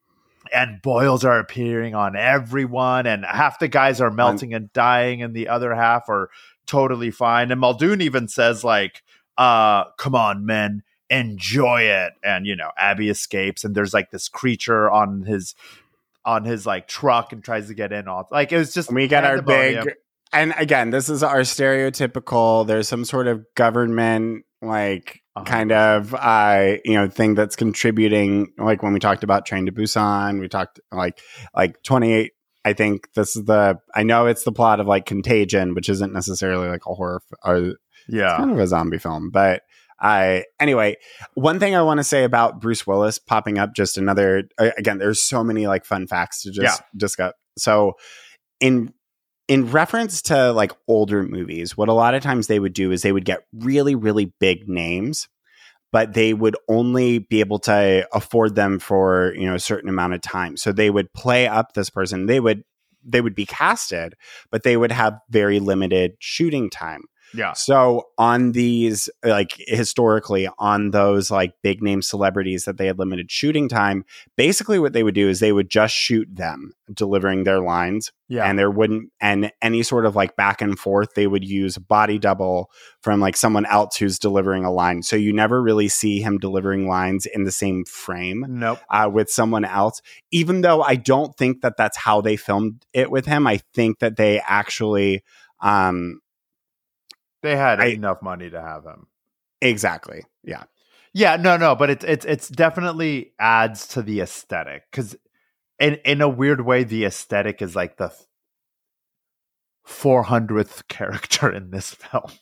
S2: And boils are appearing on everyone, and half the guys are melting and dying, and the other half are totally fine. And Muldoon even says, like, come on, men, enjoy it. And, Abby escapes, and there's like this creature on his like truck and tries to get in. All like, it was just,
S1: we get our big, and again, this is our stereotypical, there's some sort of government, like, kind of thing that's contributing, like when we talked about Train to Busan, we talked like 28. I think I know it's the plot of like Contagion, which isn't necessarily like a horror or it's kind of a zombie film. But anyway, one thing I want to say about Bruce Willis popping up, just another, again, there's so many like fun facts to just discuss. So in reference to like older movies, what a lot of times they would do is they would get really, really big names, but they would only be able to afford them for, a certain amount of time. So they would play up this person. They would be casted, but they would have very limited shooting time.
S2: Yeah.
S1: So on these, like historically, on those like big name celebrities that they had limited shooting time, basically what they would do is they would just shoot them delivering their lines.
S2: Yeah.
S1: And there wouldn't, and any sort of like back and forth, they would use a body double from like someone else who's delivering a line. So you never really see him delivering lines in the same frame
S2: Nope.
S1: with someone else, even though I don't think that that's how they filmed it with him. I think that they actually,
S2: they had enough money to have him.
S1: Exactly. Yeah.
S2: Yeah, no, but it's definitely adds to the aesthetic, because in a weird way, the aesthetic is like the 400th character in this film.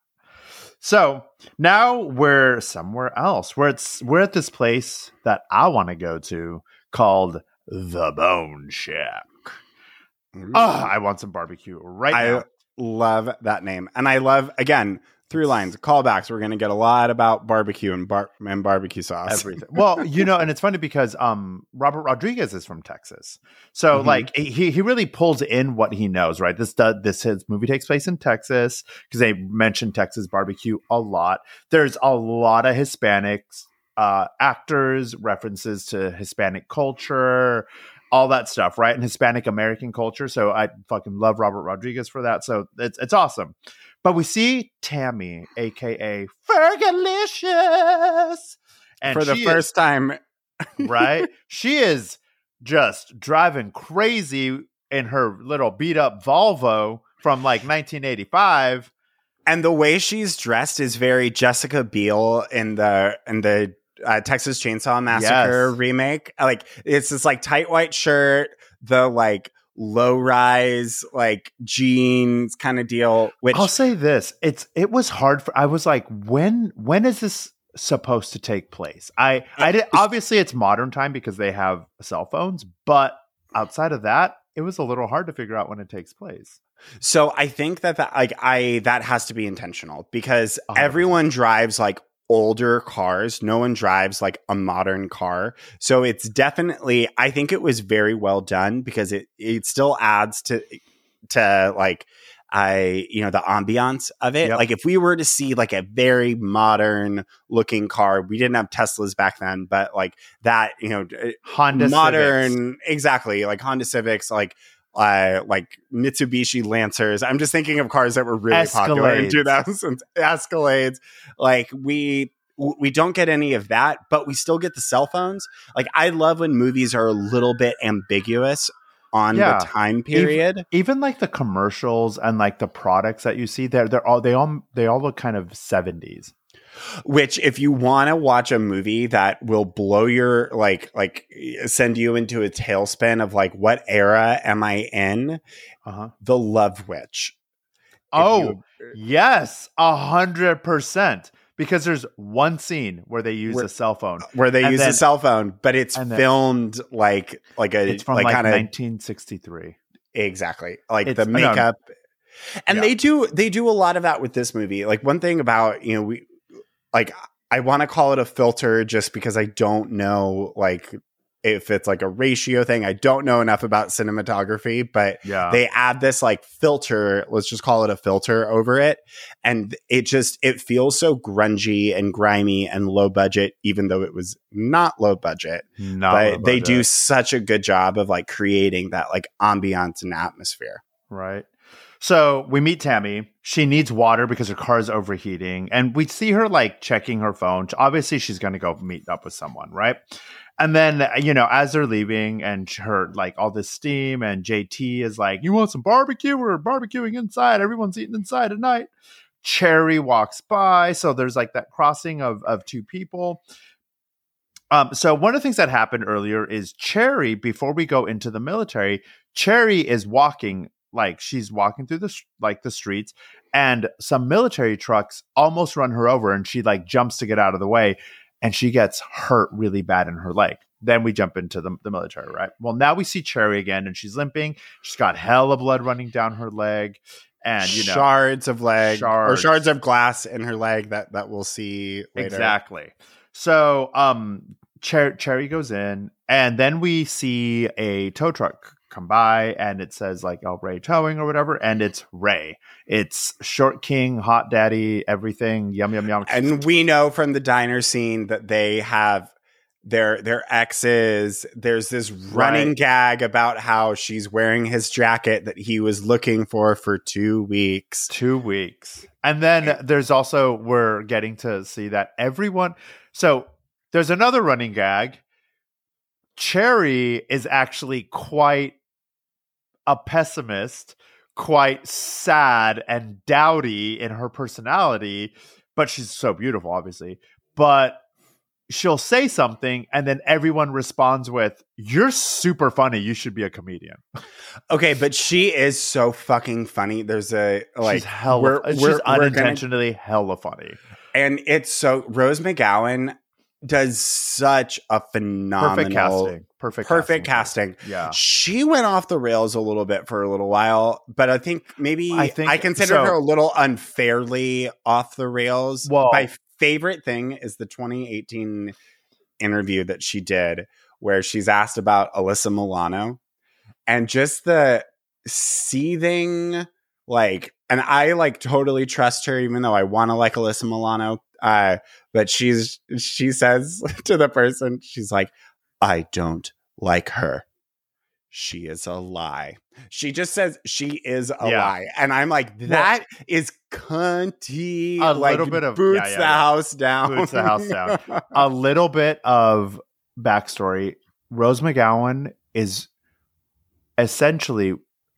S2: So now we're somewhere else. We're at this place that I want to go to called the Bone Shack. I want some barbecue now.
S1: I love that name. And I love, again, through lines, callbacks. We're going to get a lot about barbecue and barbecue sauce.
S2: Everything. Well, and it's funny because Robert Rodriguez is from Texas. So like he really pulls in what he knows, right? His movie takes place in Texas because they mentioned Texas barbecue a lot. There's a lot of Hispanics, actors, references to Hispanic culture, all that stuff, right? And Hispanic American culture. So I fucking love Robert Rodriguez for that. So it's awesome. But we see Tammy, aka Fergalicious, and
S1: for the first time,
S2: right? She is just driving crazy in her little beat up Volvo from like 1985.
S1: And the way she's dressed is very Jessica Biel in the Texas Chainsaw Massacre remake. Like it's this like tight white shirt, the like low rise like jeans kind of deal. Which
S2: I'll say this, it was hard for. I was like, when is this supposed to take place? I did, obviously it's modern time because they have cell phones, but outside of that, it was a little hard to figure out when it takes place.
S1: So I think that that has to be intentional because
S2: 100%.
S1: Everyone drives like older cars. No one drives like a modern car. So it's definitely, I think it was very well done because it still adds to like, the ambiance of it. Yep. Like if we were to see like a very modern looking car, we didn't have Teslas back then, but like that,
S2: Honda
S1: modern,
S2: Civics.
S1: Exactly. Like Honda Civics, like Mitsubishi Lancers. I'm just thinking of cars that were really popular in 2000s. Escalades. Like we don't get any of that, but we still get the cell phones. Like I love when movies are a little bit ambiguous on the time period.
S2: Even like the commercials and like the products that you see there, they all look kind of 70s.
S1: Which, if you want to watch a movie that will blow your like send you into a tailspin of like what era am I in, The Love Witch.
S2: Yes, 100%. Because there's one scene where they use a cell phone,
S1: a cell phone, but it's filmed like
S2: it's from like 1963.
S1: Exactly, like the makeup, and they do a lot of that with this movie. Like one thing about I want to call it a filter just because I don't know like if it's like a ratio thing. I don't know enough about cinematography, but they add this like filter, let's just call it a filter over it. And it feels so grungy and grimy and low budget, even though it was not low budget. They do such a good job of like creating that like ambiance and atmosphere.
S2: Right. So we meet Tammy. She needs water because her car is overheating. And we see her like checking her phone. Obviously, she's going to go meet up with someone, right? And then, as they're leaving and her like all this steam and JT is like, you want some barbecue? We're barbecuing inside. Everyone's eating inside at night. Cherry walks by. So there's like that crossing of two people. So one of the things that happened earlier is Cherry, before we go into the military, Cherry is walking. Like she's walking through the streets and some military trucks almost run her over and she like jumps to get out of the way and she gets hurt really bad in her leg. Then we jump into the military, right? Well, now we see Cherry again and she's limping. She's got hella blood running down her leg and,
S1: shards of glass in her leg that we'll see later.
S2: Exactly. So, Cherry goes in and then we see a tow truck come by, and it says like, oh, Ray Towing or whatever, and it's Ray. It's Short King, Hot Daddy, everything, yum yum yum.
S1: And we know from the diner scene that they have their exes. There's this running gag about how she's wearing his jacket that he was looking for 2 weeks.
S2: 2 weeks. And then there's also, we're getting to see that everyone. So there's another running gag. Cherry is actually quite a pessimist, quite sad and dowdy in her personality, but she's so beautiful, obviously. But she'll say something and then everyone responds with, "You're super funny. You should be a comedian."
S1: Okay, but she is so fucking funny. There's a like
S2: she's unintentionally hella funny.
S1: And it's so Rose McGowan does such a phenomenal perfect casting.
S2: Yeah.
S1: She went off the rails a little bit for a little while, but I think I considered her a little unfairly off the rails.
S2: Well,
S1: my favorite thing is the 2018 interview that she did where she's asked about Alyssa Milano and just the seething, like, and I like totally trust her, even though I want to like Alyssa Milano. But she says to the person, she's like, "I don't like her. She is a lie." She just says she is a lie. And I'm like, that is cunty.
S2: A little bit of
S1: boots the house down.
S2: Boots the house down. A little bit of backstory. Rose McGowan is essentially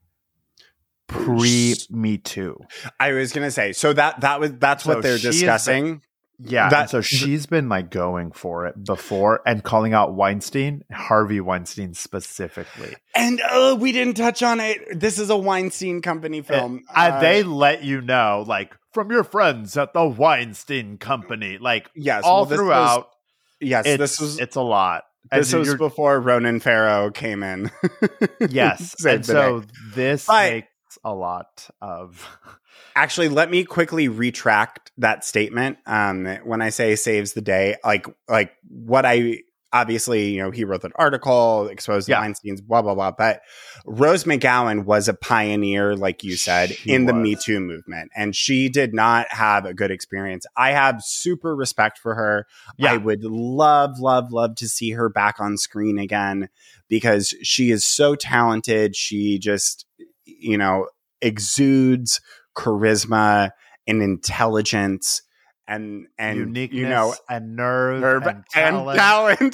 S2: pre-Me Too.
S1: I was gonna say, so that's what they're discussing.
S2: So she's been like going for it before and calling out Weinstein, Harvey Weinstein specifically.
S1: And we didn't touch on it. This is a Weinstein Company film.
S2: They let you know, like, from your friends at the Weinstein Company, like,
S1: yes,
S2: throughout.
S1: It's
S2: a lot.
S1: This was before Ronan Farrow came in.
S2: Yes, and so this makes a lot of.
S1: Actually, let me quickly retract that statement. When I say saves the day, like what I obviously, he wrote that article, exposed the Weinsteins, blah, blah, blah. But Rose McGowan was a pioneer, like you said, in the Me Too movement. And she did not have a good experience. I have super respect for her. Yeah. I would love, love, love to see her back on screen again because she is so talented. She just, exudes charisma and intelligence and
S2: uniqueness and nerve and talent.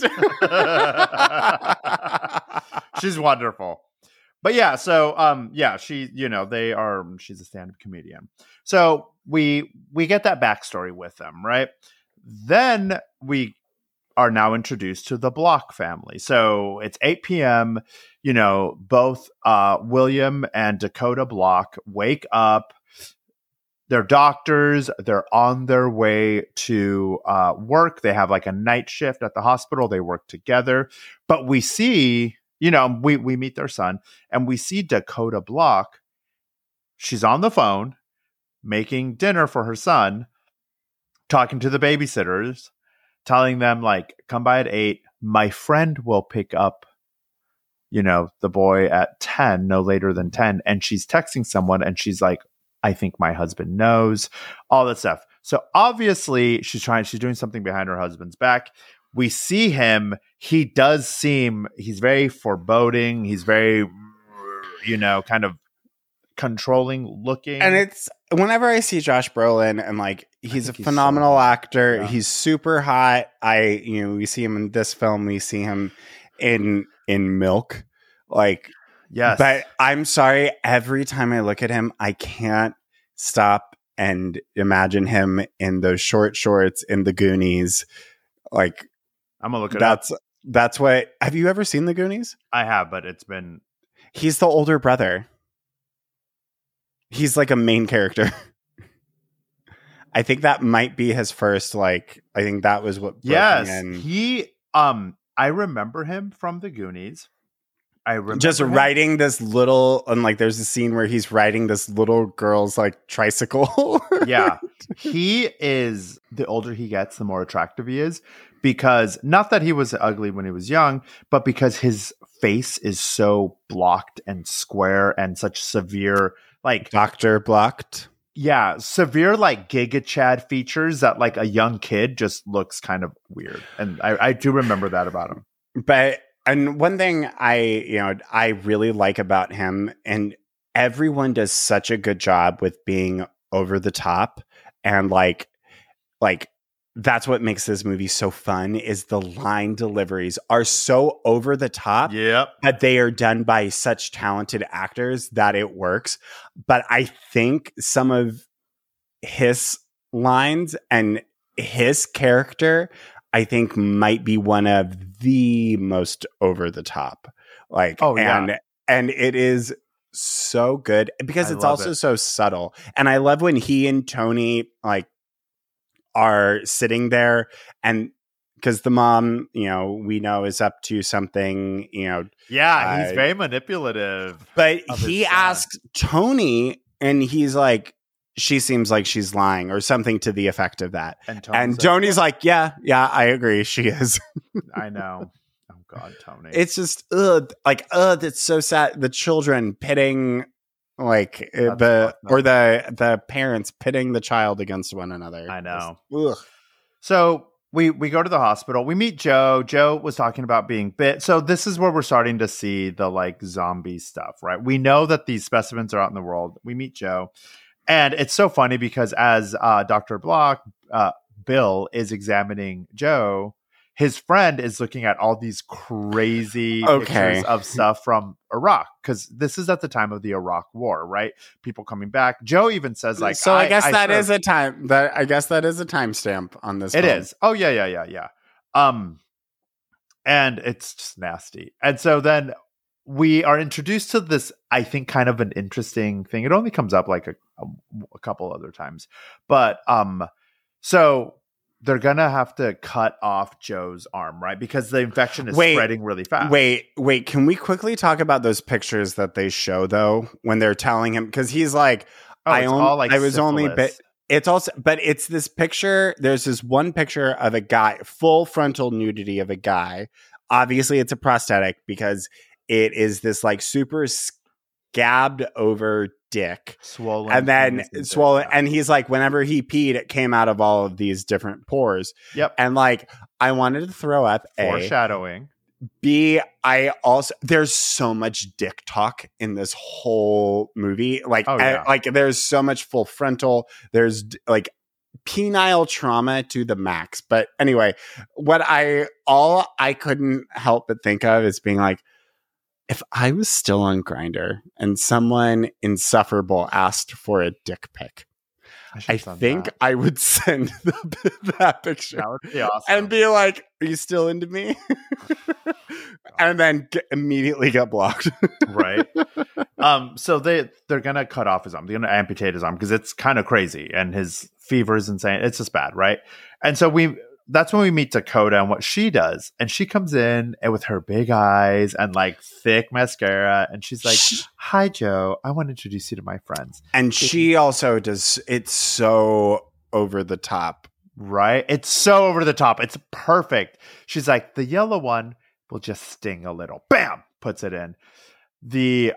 S2: She's wonderful. But yeah, so she, she's a stand-up comedian. So we get that backstory with them, right? Then we are now introduced to the Block family. So it's 8 p.m. Both William and Dakota Block wake up. They're doctors. They're on their way to work. They have like a night shift at the hospital. They work together. But we see, we meet their son and we see Dakota Block. She's on the phone making dinner for her son, talking to the babysitters, telling them like, come by at 8. My friend will pick up, the boy at 10, no later than 10. And she's texting someone and she's like, I think my husband knows, all that stuff. So obviously she's doing something behind her husband's back. We see him. He's very foreboding. He's very, kind of controlling looking.
S1: And it's whenever I see Josh Brolin and like, he's a phenomenal actor. Yeah. He's super hot. We see him in this film. We see him in Milk. Like,
S2: yes.
S1: But I'm sorry, every time I look at him, I can't stop and imagine him in those short shorts in the Goonies. Like,
S2: I'm gonna look it up.
S1: That's what. Have you ever seen the Goonies?
S2: I have, but
S1: he's the older brother. He's like a main character. I think that might be his first, I think that was what.
S2: Yes. I remember him from the Goonies. I remember
S1: just riding this little, and there's a scene where he's riding this little girl's tricycle.
S2: Yeah. He is, the older he gets, the more attractive he is, because not that he was ugly when he was young, but because his face is so blocked and square and such severe, like
S1: Doctor blocked.
S2: yeah, severe like Giga Chad features that like a young kid just looks kind of weird. And I do remember that about him.
S1: But and one thing I really like about him, and everyone does such a good job with being over the top, and like that's what makes this movie so fun, is the line deliveries are so over the top.
S2: Yep.
S1: But they are done by such talented actors that it works. But I think some of his lines and his character, I think, might be one of the most over the top. Like, and it is so good because it's also so subtle. And I love when he and Tony like are sitting there, and because the mom, we know is up to something,
S2: Yeah, he's very manipulative.
S1: But he asks Tony, and he's like, she seems like she's lying, or something to the effect of that. And Tony's like, yeah, I agree. She is.
S2: I know. Oh God, Tony.
S1: It's just, that's so sad. The children pitting, like the parents pitting the child against one another.
S2: I know.
S1: Just,
S2: so we go to the hospital. We meet Joe. Joe was talking about being bit. So this is where we're starting to see the like zombie stuff, right? We know that these specimens are out in the world. We meet Joe. And it's so funny because as Dr. Block, Bill is examining Joe, his friend is looking at all these crazy pictures of stuff from Iraq, because this is at the time of the Iraq War, right? People coming back. Joe even says like,
S1: so I guess that is a timestamp on this.
S2: It is. Oh yeah. And it's just nasty. And so then we are introduced to this, I think, kind of an interesting thing. It only comes up like a couple other times, but so they're gonna have to cut off Joe's arm, right? Because the infection is spreading really fast.
S1: Wait. Can we quickly talk about those pictures that they show though, when they're telling him? Because he's like, I was only bit. It's also, but it's this picture. There's this one picture of a guy, full frontal nudity of a guy. Obviously, it's a prosthetic because it is this like super scabbed over dick,
S2: swollen,
S1: and then swollen, and he's like, whenever he peed, it came out of all of these different pores.
S2: Yep.
S1: And like, I wanted to throw up.
S2: Foreshadowing.
S1: B, I also, there's so much dick talk in this whole movie. Like, like there's so much full frontal. There's like penile trauma to the max. But anyway, all I couldn't help but think of is being like, if I was still on Grindr and someone insufferable asked for a dick pic, I think I would send that picture.
S2: That would be awesome.
S1: And be like, are you still into me? And then immediately get blocked.
S2: Right. So they're going to cut off his arm. They're going to amputate his arm because it's kind of crazy. And his fever is insane. It's just bad, right? And so that's when we meet Dakota and what she does. And she comes in and with her big eyes and like thick mascara. And she's like, hi, Joe. I want to introduce you to my friends.
S1: And she also does. It's so over the top.
S2: Right? It's so over the top. It's perfect. She's like, the yellow one will just sting a little. Bam! Puts it in. The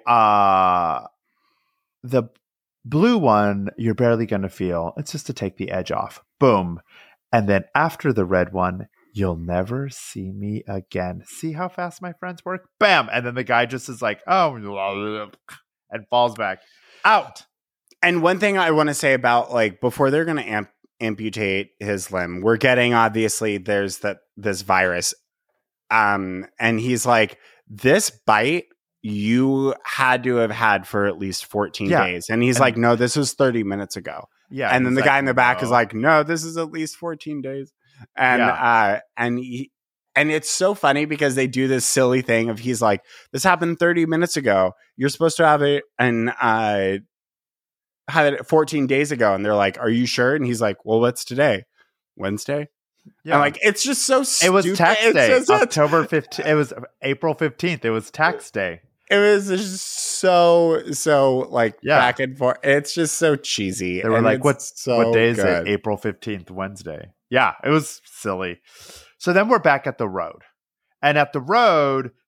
S2: blue one, you're barely going to feel. It's just to take the edge off. Boom. And then after the red one, you'll never see me again. See how fast my friends work? Bam! And then the guy just is like, oh, and falls back out.
S1: And one thing I want to say about like before they're going to amputate his limb, we're getting obviously there's this virus, and he's like, this bite you had to have had for at least 14 days, and he's like, no, this was 30 minutes ago.
S2: Yeah,
S1: and then the guy in the back is like, no, this is at least 14 days. And and it's so funny because they do this silly thing of he's like, this happened 30 minutes ago. You're supposed to have it and had it 14 days ago. And they're like, are you sure? And he's like, well, what's today? Wednesday? Yeah. And like, it's just so stupid.
S2: It was tax day. October 15th. It was April 15th. It was tax day.
S1: It was just so like back and forth. It's just so cheesy.
S2: They were like, what day is it? April 15th, Wednesday. Yeah, it was silly. So then we're back at the road. And at the road,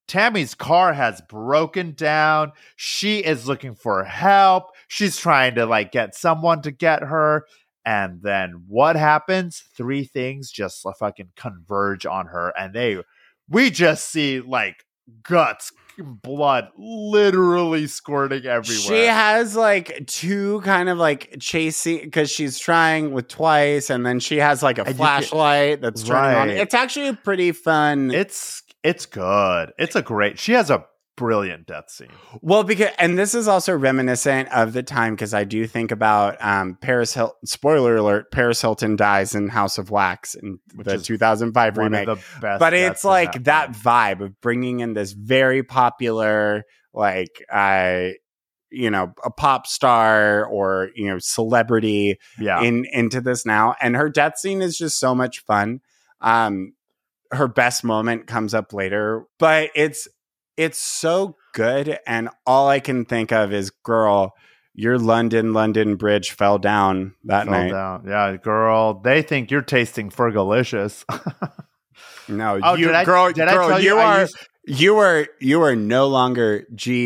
S2: Tammy's car has broken down. She is looking for help. She's trying to like get someone to get her. And then what happens? Three things just fucking converge on her. And we just see like guts, blood literally squirting everywhere.
S1: She has like two kind of like chasing because she's trying with twice, and then she has like a flashlight that's turning on. It's actually a pretty fun.
S2: It's good. She has a brilliant death scene.
S1: Well, and this is also reminiscent of the time because I do think about Paris Hilton. Spoiler alert: Paris Hilton dies in House of Wax in the 2005 remake. But it's like that vibe of bringing in this very popular, like a pop star or celebrity into this now, and her death scene is just so much fun. Her best moment comes up later, but it's so good, and all I can think of is, girl, your London Bridge fell down that night.
S2: Yeah, girl, they think you're tasting Fergalicious.
S1: No, you are no longer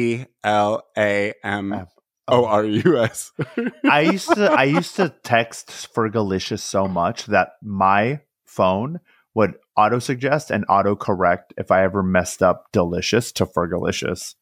S1: GLAMORUS.
S2: I used to text Fergalicious so much that my phone would auto-suggest and auto-correct if I ever messed up delicious to Fergalicious.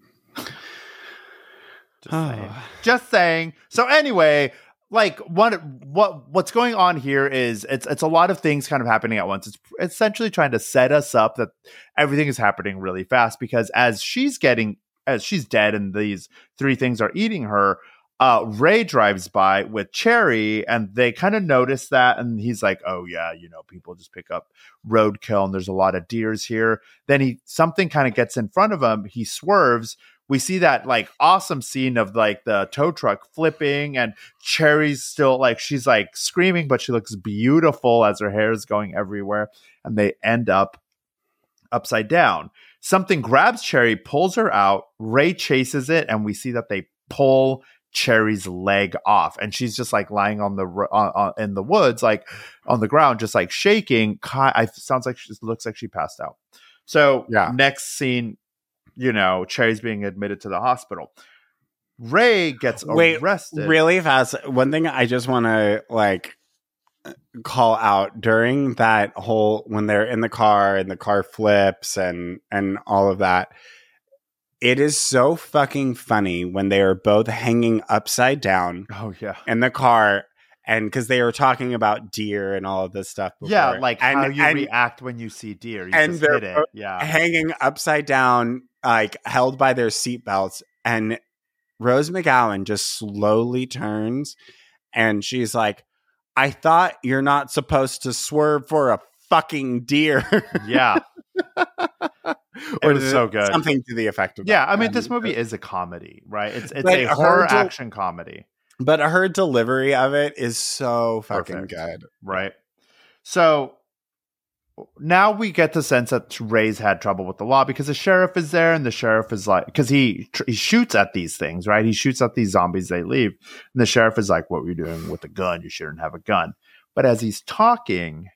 S2: Just saying. So anyway, like what's going on here is it's a lot of things kind of happening at once. It's essentially trying to set us up that everything is happening really fast because as she's dead and these three things are eating her, Ray drives by with Cherry and they kind of notice that. And he's like, oh yeah, people just pick up roadkill and there's a lot of deers here. Then something kind of gets in front of him. He swerves. We see that like awesome scene of like the tow truck flipping and Cherry's still like, she's like screaming, but she looks beautiful as her hair is going everywhere. And they end up upside down. Something grabs Cherry, pulls her out. Ray chases it. And we see that they pull Cherry's leg off, and she's just like lying on the in the woods, like on the ground, just like shaking. Looks like she passed out. So next scene, Cherry's being admitted to the hospital. Ray gets arrested.
S1: Really fast. One thing I just want to like call out during that whole when they're in the car and the car flips and all of that. It is so fucking funny when they are both hanging upside down in the car, and because they were talking about deer and all of this stuff before.
S2: Yeah, like how you react when you see deer. You
S1: and
S2: just
S1: they're
S2: hit it. Yeah.
S1: Hanging upside down, like held by their seatbelts, and Rose McGowan just slowly turns, and she's like, I thought you're not supposed to swerve for a fucking deer.
S2: Yeah. Or it's so good.
S1: Something to the effect of that.
S2: Yeah, I mean, this movie is a comedy, right? It's a horror action comedy.
S1: But her delivery of it is so fucking good.
S2: Right. So now we get the sense that Ray's had trouble with the law because the sheriff is there, and the sheriff is like, because he shoots at these things, right? He shoots at these zombies, they leave. And the sheriff is like, what were you doing with a gun? You shouldn't have a gun. But as he's talking,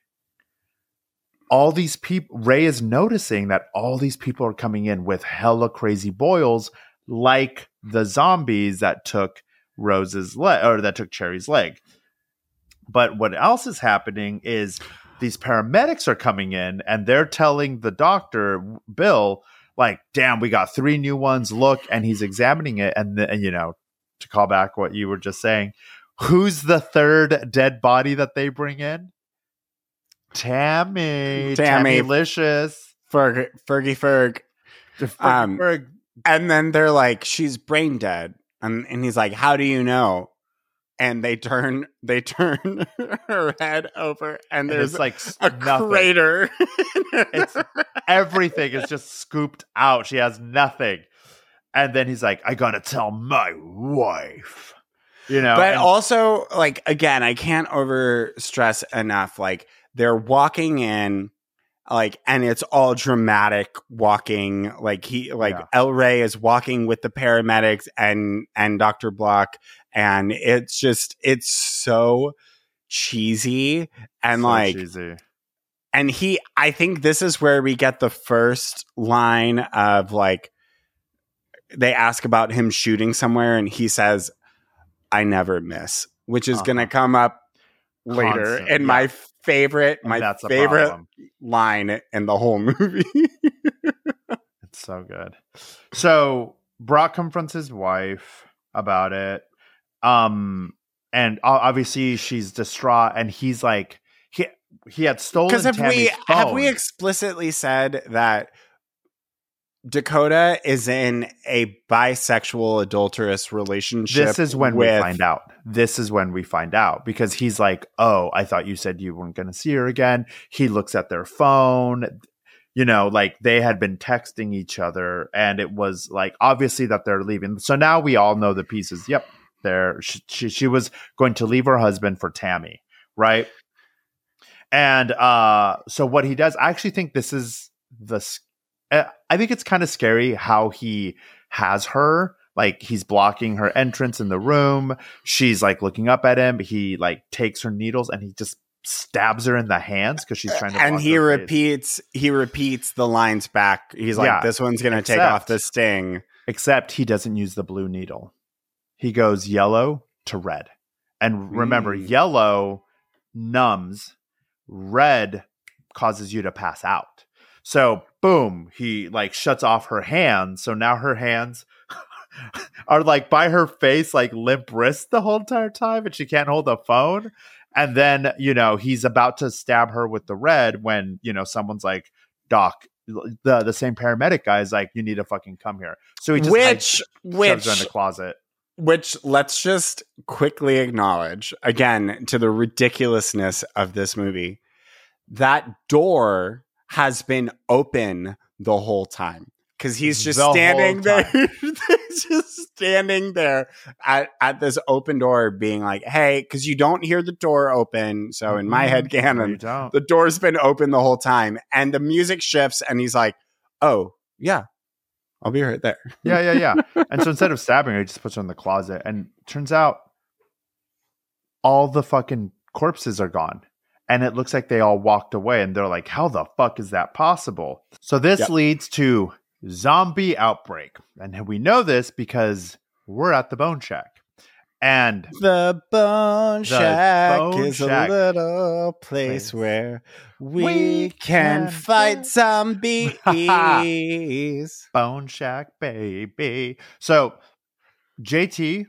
S2: all these people, Ray is noticing that all these people are coming in with hella crazy boils, like the zombies that took Rose's leg, or that took Cherry's leg. But what else is happening is these paramedics are coming in and they're telling the doctor, Bill, like, damn, we got 3 new ones. Look, and he's examining it. And to call back what you were just saying, who's the third dead body that they bring in? Tammylicious.
S1: Fergie Ferg.
S2: Ferg.
S1: And then they're like, she's brain dead. And he's like, how do you know? And they turn her head over, and there's like a crater.
S2: It's everything is just scooped out. She has nothing. And then he's like, I gotta tell my wife.
S1: But also, like, again, I can't over stress enough, like, they're walking in, like, and it's all dramatic walking. Like El Rey is walking with the paramedics and Dr. Block, and it's so cheesy and so like cheesy. And I think this is where we get the first line of like, they ask about him shooting somewhere and he says, "I never miss," which is going to come up later in my favorite line in the whole movie.
S2: It's so good. So Brock confronts his wife about it. And obviously she's distraught, and he's like, he had stolen Tammy's phone.
S1: Have we explicitly said that Dakota is in a bisexual adulterous relationship?
S2: This is when we find out. This is when we find out, because he's like, "Oh, I thought you said you weren't going to see her again." He looks at their phone. You know, like they had been texting each other, and it was like obviously that they're leaving. So now we all know the pieces. Yep, she was going to leave her husband for Tammy, right? And so what he does, I actually think this is I think it's kind of scary how he has her. Like he's blocking her entrance in the room. She's like looking up at him. He like takes her needles and he just stabs her in the hands because she's trying to.
S1: And he repeats the lines back. He's like, "This one's going to take off the sting."
S2: Except he doesn't use the blue needle. He goes yellow to red. And remember, yellow numbs, red causes you to pass out. So boom, he like shuts off her hands. So now her hands are like by her face, like limp wrist the whole entire time, and she can't hold the phone. And then, you know, he's about to stab her with the red when, you know, someone's like, "Doc," the same paramedic guy is like, "You need to fucking come here." So he just shoves her in the closet.
S1: Which let's just quickly acknowledge again to the ridiculousness of this movie. That door has been open the whole time because he's just standing there. He's just standing there at this open door being like, "Hey," because you don't hear the door open. So in my head canon, the door's been open the whole time, and the music shifts and he's like, "Oh yeah, I'll be right there."
S2: Yeah. And so instead of stabbing her, he just puts her in the closet, and turns out all the fucking corpses are gone. And it looks like they all walked away, and they're like, "How the fuck is that possible?" So this leads to zombie outbreak. And we know this because we're at the Bone Shack. And
S1: the Bone Shack is a little place where we can fight zombies.
S2: Bone Shack, baby. So JT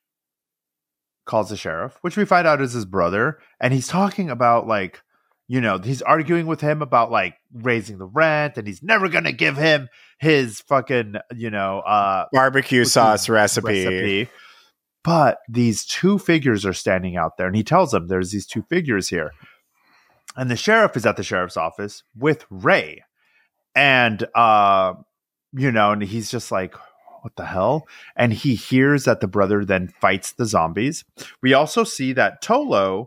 S2: calls the sheriff, which we find out is his brother, and he's talking about like, you know, he's arguing with him about like raising the rent, and he's never gonna give him his fucking, you know,
S1: barbecue sauce recipe.
S2: But these two figures are standing out there, and he tells them there's these two figures here, and the sheriff is at the sheriff's office with Ray, and you know, and he's just like, "What the hell?" And he hears that the brother then fights the zombies. We also see that Tolo,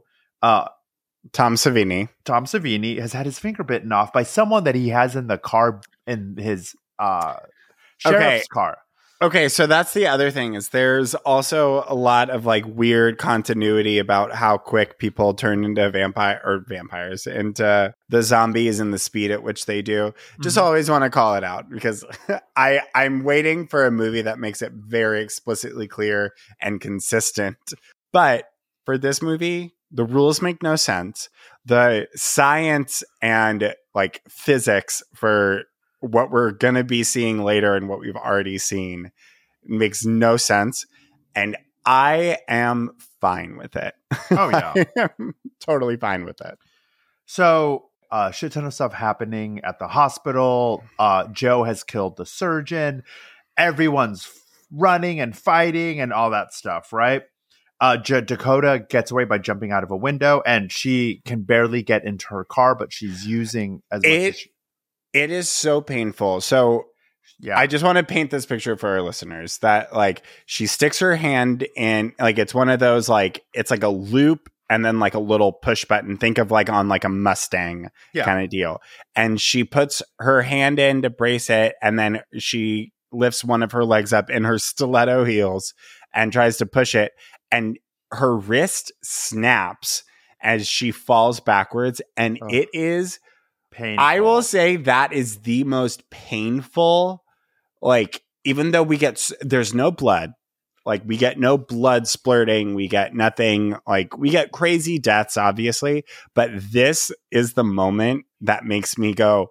S1: Tom Savini
S2: has had his finger bitten off by someone that he has in the car, in his sheriff's car.
S1: Okay, so that's the other thing is there's also a lot of like weird continuity about how quick people turn into vampires, into the zombies and the speed at which they do. Just always want to call it out because I'm waiting for a movie that makes it very explicitly clear and consistent. But for this movie, the rules make no sense. The science and like physics for what we're going to be seeing later and what we've already seen makes no sense. And I am fine with it.
S2: Oh, yeah.
S1: I am totally fine with it.
S2: So a shit ton of stuff happening at the hospital. Joe has killed the surgeon. Everyone's running and fighting and all that stuff, right? Dakota gets away by jumping out of a window, and she can barely get into her car, but she's using as much as she...
S1: It is so painful. So yeah, I just want to paint this picture for our listeners that like she sticks her hand in, like it's one of those, like it's like a loop and then like a little push button. Think of like on like a Mustang kind of deal. And she puts her hand in to brace it. And then she lifts one of her legs up in her stiletto heels and tries to push it. And her wrist snaps as she falls backwards. And it is
S2: Painful.
S1: I will say that is the most painful. Like, even though there's no blood, like we get no blood splurting, we get nothing, like we get crazy deaths, obviously, but this is the moment that makes me go,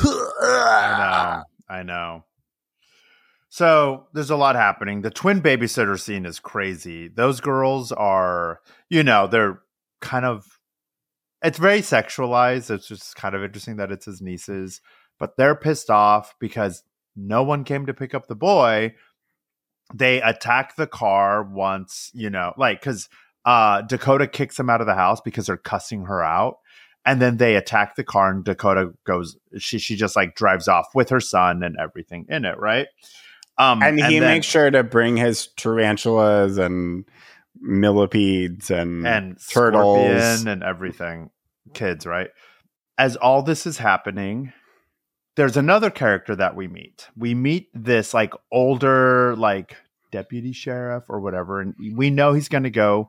S2: I know. So there's a lot happening. The twin babysitter scene is crazy. Those girls are, they're kind of, it's very sexualized. It's just kind of interesting that it's his nieces, but they're pissed off because no one came to pick up the boy. They attack the car once, because Dakota kicks them out of the house because they're cussing her out. And then they attack the car and Dakota goes, she just like drives off with her son and everything in it, right?
S1: And he makes sure to bring his tarantulas and millipedes and turtles
S2: scorpion and everything. Kids, right? As all this is happening, there's another character that we meet. We meet this like older like deputy sheriff or whatever, and we know he's going to go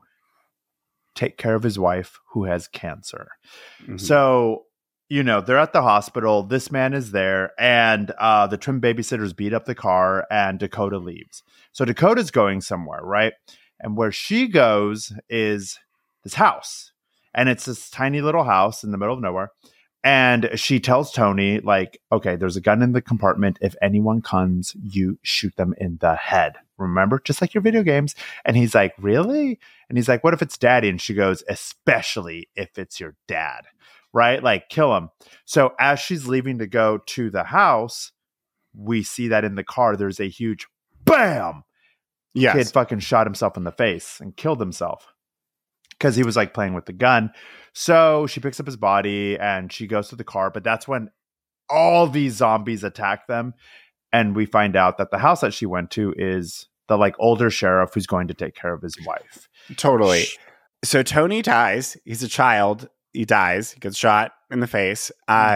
S2: take care of his wife who has cancer. Mm-hmm. So, they're at the hospital. This man is there, and the twin babysitters beat up the car, and Dakota leaves. So Dakota's going somewhere, right? And where she goes is this house, and it's this tiny little house in the middle of nowhere. And she tells Tony, like, okay, there's a gun in the compartment. If anyone comes, you shoot them in the head. Remember? Just like your video games. And he's like, really? And he's like, what if it's daddy? And she goes, especially if it's your dad, right? Like, kill him. So as she's leaving to go to the house, we see that in the car, there's a huge bam. Yes. Kid fucking shot himself in the face and killed himself because he was like playing with the gun. So she picks up his body and she goes to the car, but that's when all these zombies attack them. And we find out that the house that she went to is the like older sheriff who's going to take care of his wife.
S1: Totally. So Tony dies. He's a child. He dies. He gets shot in the face.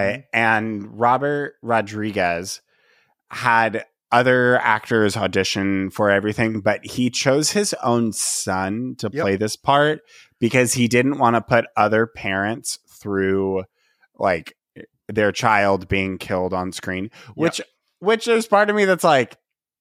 S1: And Robert Rodriguez had other actors audition for everything, but he chose his own son to play this part because he didn't want to put other parents through like their child being killed on screen, which there's part of me that's like,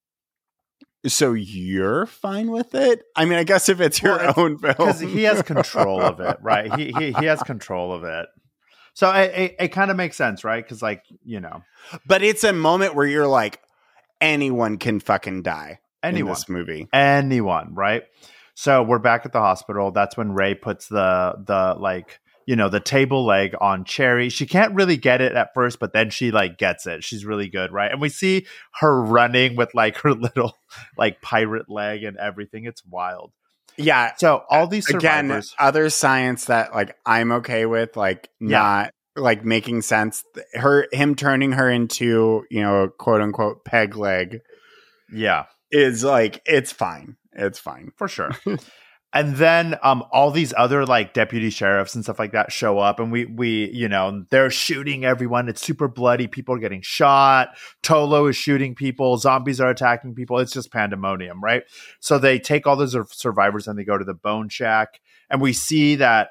S1: so you're fine with it? I mean, I guess if it's your own film,
S2: because he has control of it, right? He has control of it. So it kind of makes sense, right? Because
S1: but it's a moment where you're like, anyone can fucking die in this movie.
S2: Anyone, right? So we're back at the hospital. That's when Ray puts the like, the table leg on Cherry. She can't really get it at first, but then she like gets it. She's really good, right? And we see her running with like her little like pirate leg and everything. It's wild.
S1: Yeah.
S2: So all these survivors,
S1: again, other science that like I'm okay with, like not like making sense. Him turning her into, quote unquote peg leg.
S2: Yeah.
S1: Is like, it's fine. It's fine.
S2: For sure. And then all these other like deputy sheriffs and stuff like that show up, and we they're shooting everyone. It's super bloody. People are getting shot. Tolo is shooting people. Zombies are attacking people. It's just pandemonium, right? So they take all those survivors and they go to the Bone Shack, and we see that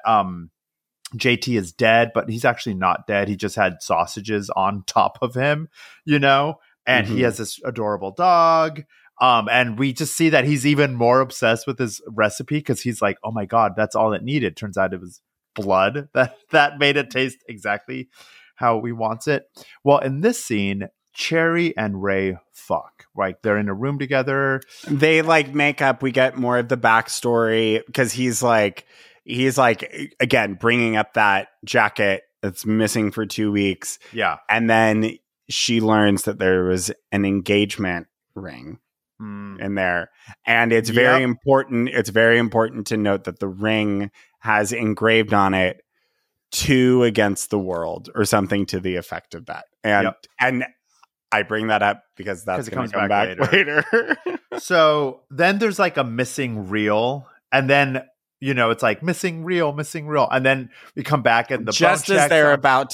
S2: JT is dead, but he's actually not dead. He just had sausages on top of him, and he has this adorable dog. And we just see that he's even more obsessed with his recipe because he's like, oh my God, that's all it needed. Turns out it was blood that made it taste exactly how we want it. Well, in this scene, Cherry and Ray fuck, right? They're in a room together.
S1: They like make up. We get more of the backstory because he's like, again, bringing up that jacket that's missing for 2 weeks.
S2: Yeah.
S1: And then she learns that there was an engagement ring in there, and it's very important. It's very important to note that the ring has engraved on it 2 against the world or something to the effect of that. And I bring that up because that's going to come back later.
S2: So then there's like a missing reel, and then it's like missing reel, and then we come back and
S1: just as they're about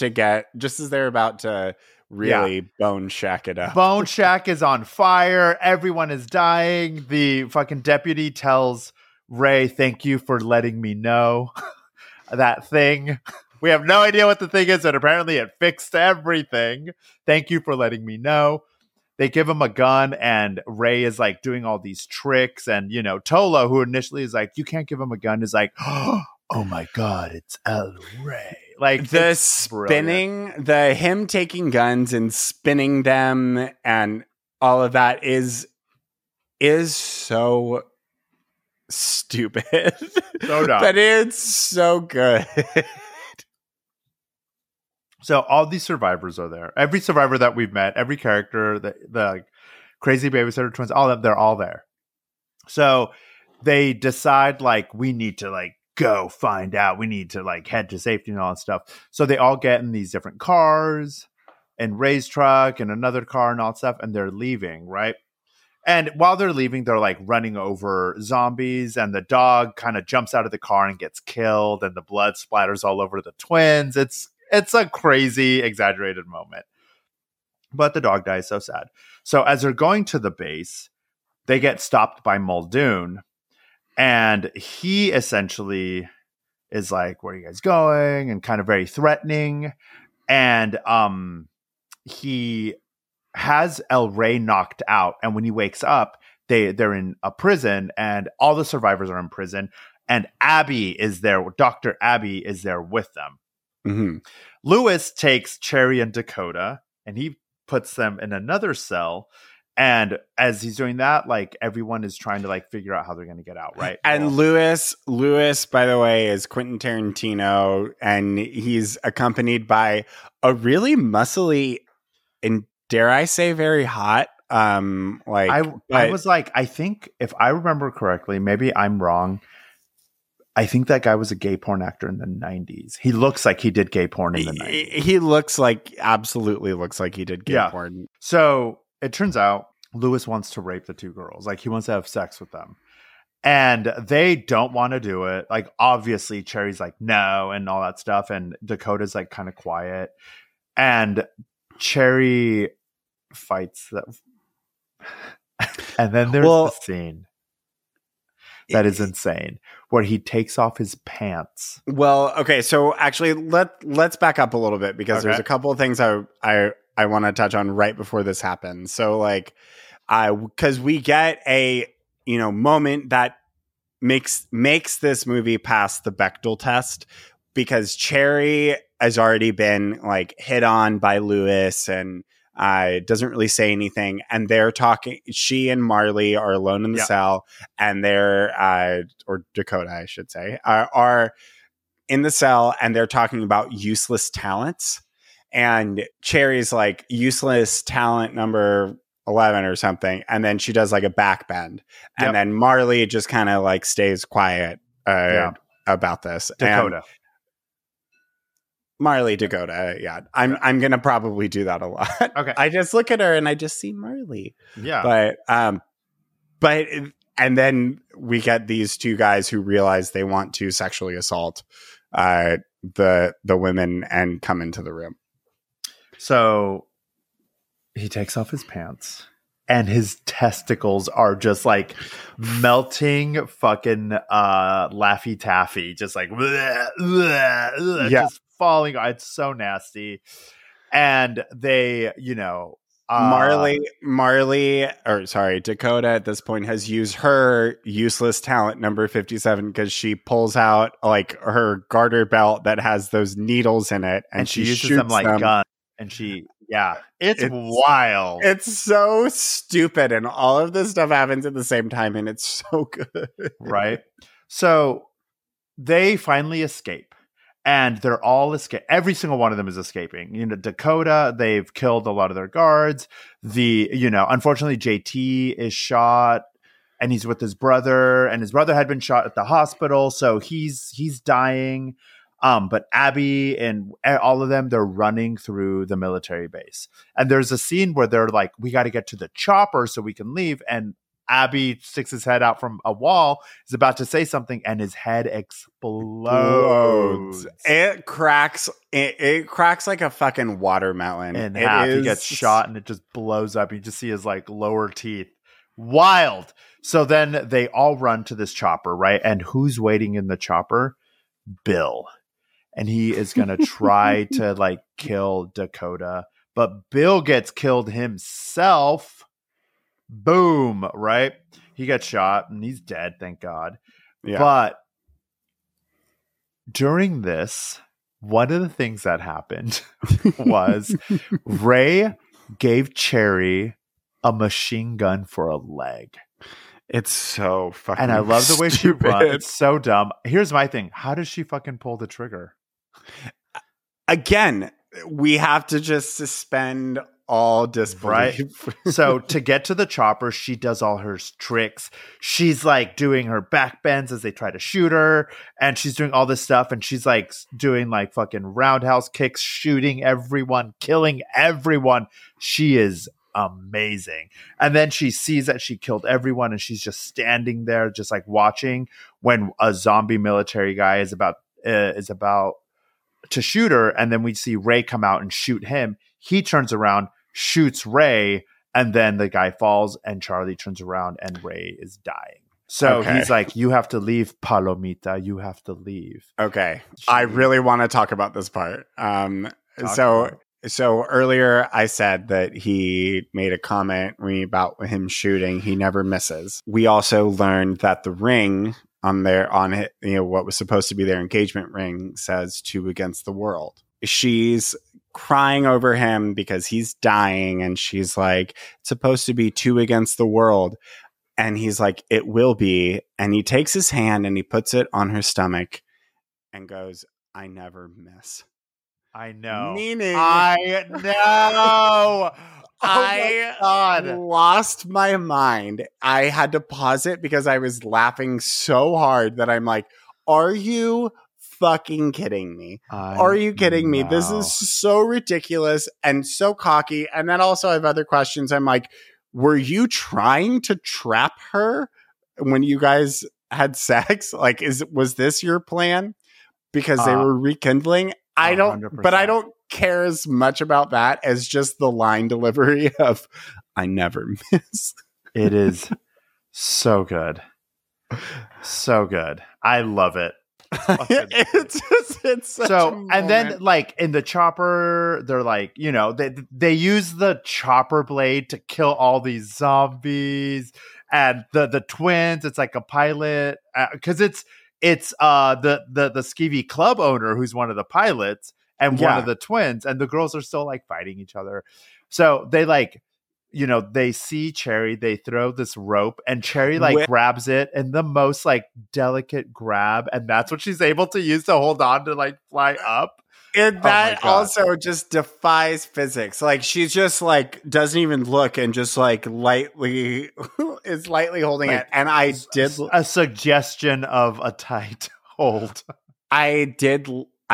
S1: to really Bone Shack it up.
S2: Bone Shack is on fire. Everyone is dying. The fucking deputy tells Ray, thank you for letting me know that thing. We have no idea what the thing is, and apparently it fixed everything. Thank you for letting me know. They give him a gun, and Ray is like doing all these tricks. And, Tolo, who initially is like, you can't give him a gun, is like, oh my God, it's El Rey. Like
S1: the spinning, him taking guns and spinning them and all of that is so stupid.
S2: So dumb.
S1: But it's so good.
S2: So all these survivors are there. Every survivor that we've met, every character, the crazy babysitter twins, all of them, they're all there. So they decide like we need to like go find out. We need to like head to safety and all that stuff. So they all get in these different cars and Ray's truck and another car and all that stuff, and they're leaving, right? And while they're leaving, they're like running over zombies, and the dog kind of jumps out of the car and gets killed, and the blood splatters all over the twins. It's a crazy, exaggerated moment. But the dog dies, so sad. So as they're going to the base, they get stopped by Muldoon. And he essentially is like, where are you guys going? And kind of very threatening. And he has El Rey knocked out. And when he wakes up, they're in a prison, and all the survivors are in prison. And Abby is there. Dr. Abby is there with them.
S1: Mm-hmm.
S2: Lewis takes Cherry and Dakota, and he puts them in another cell. And as he's doing that, like everyone is trying to like figure out how they're going to get out, right?
S1: And Lewis, by the way, is Quentin Tarantino, and he's accompanied by a really muscly and, dare I say, very hot. I was like, I think if I remember correctly, maybe I'm wrong, I think that guy was a gay porn actor in the 90s. He looks like he did gay porn in the 90s. He absolutely looks like he did gay porn.
S2: So it turns out Lewis wants to rape the two girls. Like he wants to have sex with them. And they don't want to do it. Like obviously Cherry's like, no, and all that stuff. And Dakota's like kind of quiet. And Cherry fights them. And then there's the scene that is insane, where he takes off his pants.
S1: Well, okay, so actually let's back up a little bit, because there's a couple of things I want to touch on right before this happens. So like because we get a moment that makes this movie pass the Bechdel test, because Cherry has already been like hit on by Lewis and doesn't really say anything, and they're talking. She and Marley are alone in the cell, and they're or Dakota, I should say, are in the cell, and they're talking about useless talents. And Cherry's like, useless talent number 11 or something, and then she does like a back bend, and then Marley just kind of like stays quiet about this.
S2: Dakota.
S1: Marley, Dakota, yeah. I'm gonna probably do that a lot.
S2: Okay.
S1: I just look at her and I just see Marley.
S2: Yeah.
S1: But and then we get these two guys who realize they want to sexually assault the women and come into the room.
S2: So he takes off his pants, and his testicles are just like melting fucking Laffy Taffy, just like just falling. It's so nasty. And they, Dakota at this point has used her useless talent number 57, because she pulls out like her garter belt that has those needles in it, and she uses them like guns. And it's wild. It's so stupid, and all of this stuff happens at the same time, and it's so good. Right? So they finally escape, and they're all every single one of them is escaping. Dakota, they've killed a lot of their guards. Unfortunately, JT is shot, and he's with his brother, and his brother had been shot at the hospital, so he's dying. But Abby and all of them, they're running through the military base. And there's a scene where they're like, we got to get to the chopper so we can leave. And Abby sticks his head out from a wall, is about to say something, and his head explodes.
S1: It cracks. It cracks like a fucking watermelon.
S2: In half. He gets shot, and it just blows up. You just see his like lower teeth. Wild. So then they all run to this chopper, right? And who's waiting in the chopper? Bill. and he is going to try to like kill Dakota, but Bill gets killed himself. Boom, right? He gets shot and he's dead, thank God.
S1: Yeah.
S2: But during this, one of the things that happened was Ray gave Cherry a machine gun for a leg.
S1: It's so fucking
S2: And I love the way she
S1: stupid.
S2: runs. It's so dumb. Here's my thing. How does she fucking pull the trigger?
S1: Again, we have to just suspend all disbelief.
S2: So to get to the chopper, she does all her tricks. She's like doing her back bends as they try to shoot her. And she's doing all this stuff. And she's like doing like fucking roundhouse kicks, shooting everyone, killing everyone. She is amazing. And then she sees that she killed everyone. And she's just standing there, just like watching when a zombie military guy is about to shoot her. And then we see Ray come out and shoot him. He turns around, shoots Ray, and then the guy falls, and Charlie turns around, and Ray is dying. So he's like, you have to leave, Palomita. You have to leave.
S1: Okay. I really want to talk about this part. So earlier I said that he made a comment about him shooting. He never misses. We also learned that the ring on it, what was supposed to be their engagement ring says 2 against the world. She's crying over him because he's dying, and she's like, it's supposed to be 2 against the world. And he's like, it will be. And he takes his hand and he puts it on her stomach and goes, I never miss.
S2: I know.
S1: Meaning,
S2: I know.
S1: I lost my mind. I had to pause it because I was laughing so hard that I'm like, are you fucking kidding me? Are you kidding me? This is so ridiculous and so cocky. And then also I have other questions. I'm like, were you trying to trap her when you guys had sex? Like, was this your plan? Because they were rekindling? I don't, 100%. But I don't care as much about that as just the line delivery of I never miss.
S2: It is so good. So good. I love it.
S1: It's such a moment.
S2: And then like in the chopper, they're like, they use the chopper blade to kill all these zombies, and the twins. It's like a pilot because it's the skeevy club owner who's one of the pilots and one of the twins, and the girls are still like fighting each other. So they like, they see Cherry, they throw this rope, and Cherry like grabs it in the most like delicate grab, and that's what she's able to use to hold on to like fly up.
S1: And that also just defies physics. Like she's just like doesn't even look and just like lightly is lightly holding it. And I did
S2: a suggestion of a tight hold.
S1: I did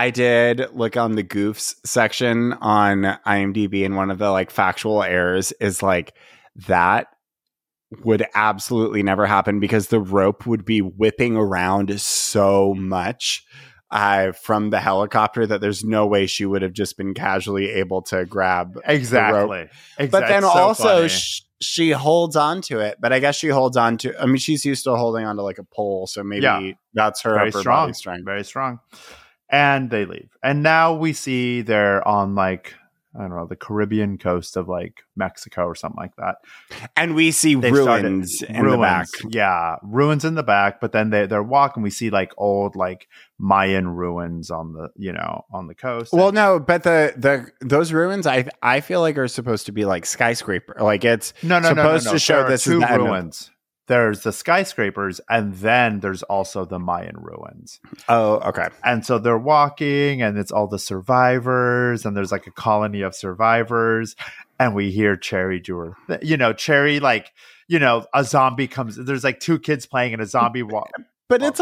S1: look on the goofs section on IMDb, and one of the like factual errors is like that would absolutely never happen because the rope would be whipping around so much from the helicopter that there's no way she would have just been casually able to grab the rope. But then also she holds on to it, but I guess she holds on to, I mean, she's used to holding on to like a pole. So maybe that's her upper body strength.
S2: Very strong. And they leave. And now we see they're on like, I don't know, the Caribbean coast of like Mexico or something like that.
S1: And we see ruins in the back.
S2: Yeah, ruins in the back. But then they're walking. We see like old like Mayan ruins on the on the coast.
S1: Well, no, but those ruins I feel like are supposed to be like skyscraper. Like it's supposed to show this
S2: two ruins. There's the skyscrapers, and then there's also the Mayan ruins.
S1: Oh, okay.
S2: And so they're walking, and it's all the survivors, and there's like a colony of survivors, and we hear Cherry do her, Cherry, like, a zombie comes. There's like 2 kids playing, and a zombie
S1: But it's a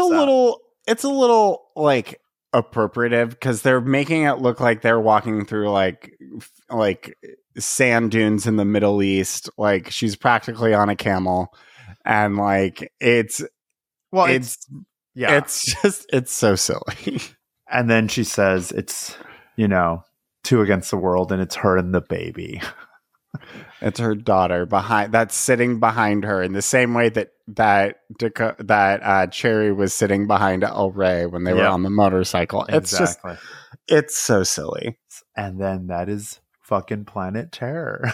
S1: little like appropriative because they're making it look like they're walking through like sand dunes in the Middle East. Like she's practically on a camel. And like it's so silly.
S2: And then she says it's 2 against the world, and it's her and the baby.
S1: It's her daughter that's sitting behind her in the same way that Cherry was sitting behind El Rey when they were on the motorcycle.
S2: Exactly.
S1: It's so silly.
S2: And then that is fucking Planet Terror.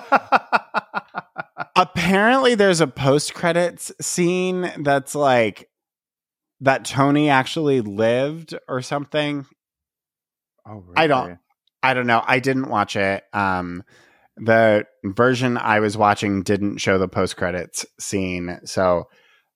S1: Apparently there's a post-credits scene that's like that Tony actually lived or something.
S2: Oh, really?
S1: I don't know. I didn't watch it. The version I was watching didn't show the post-credits scene, so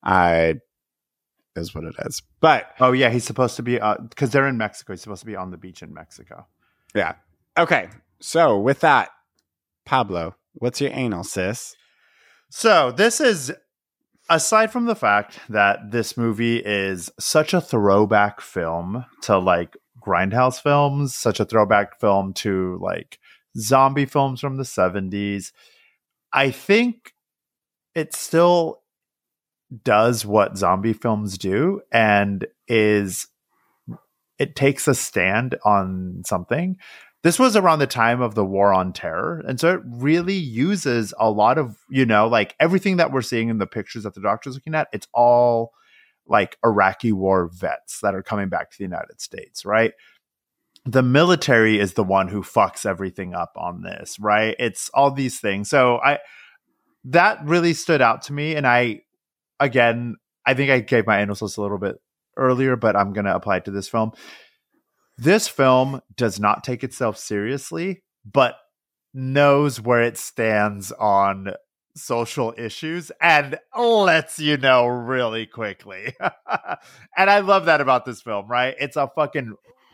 S1: is what it is. But
S2: oh yeah, he's supposed to be because they're in Mexico. He's supposed to be on the beach in Mexico.
S1: Yeah. Okay. So with that, Pablo, what's your anal, sis?
S2: So this is, aside from the fact that this movie is such a throwback film to like Grindhouse films, such a throwback film to like zombie films from the 70s, I think it still does what zombie films do, and it takes a stand on something. This was around the time of the War on Terror, and so it really uses a lot of, like everything that we're seeing in the pictures that the doctor's looking at, it's all like Iraqi war vets that are coming back to the United States, right? The military is the one who fucks everything up on this, right? It's all these things. So that really stood out to me. And I think I gave my analysis a little bit earlier, but I'm going to apply it to this film. This film does not take itself seriously, but knows where it stands on social issues and lets you know really quickly. And I love that about this film, right? It's a fucking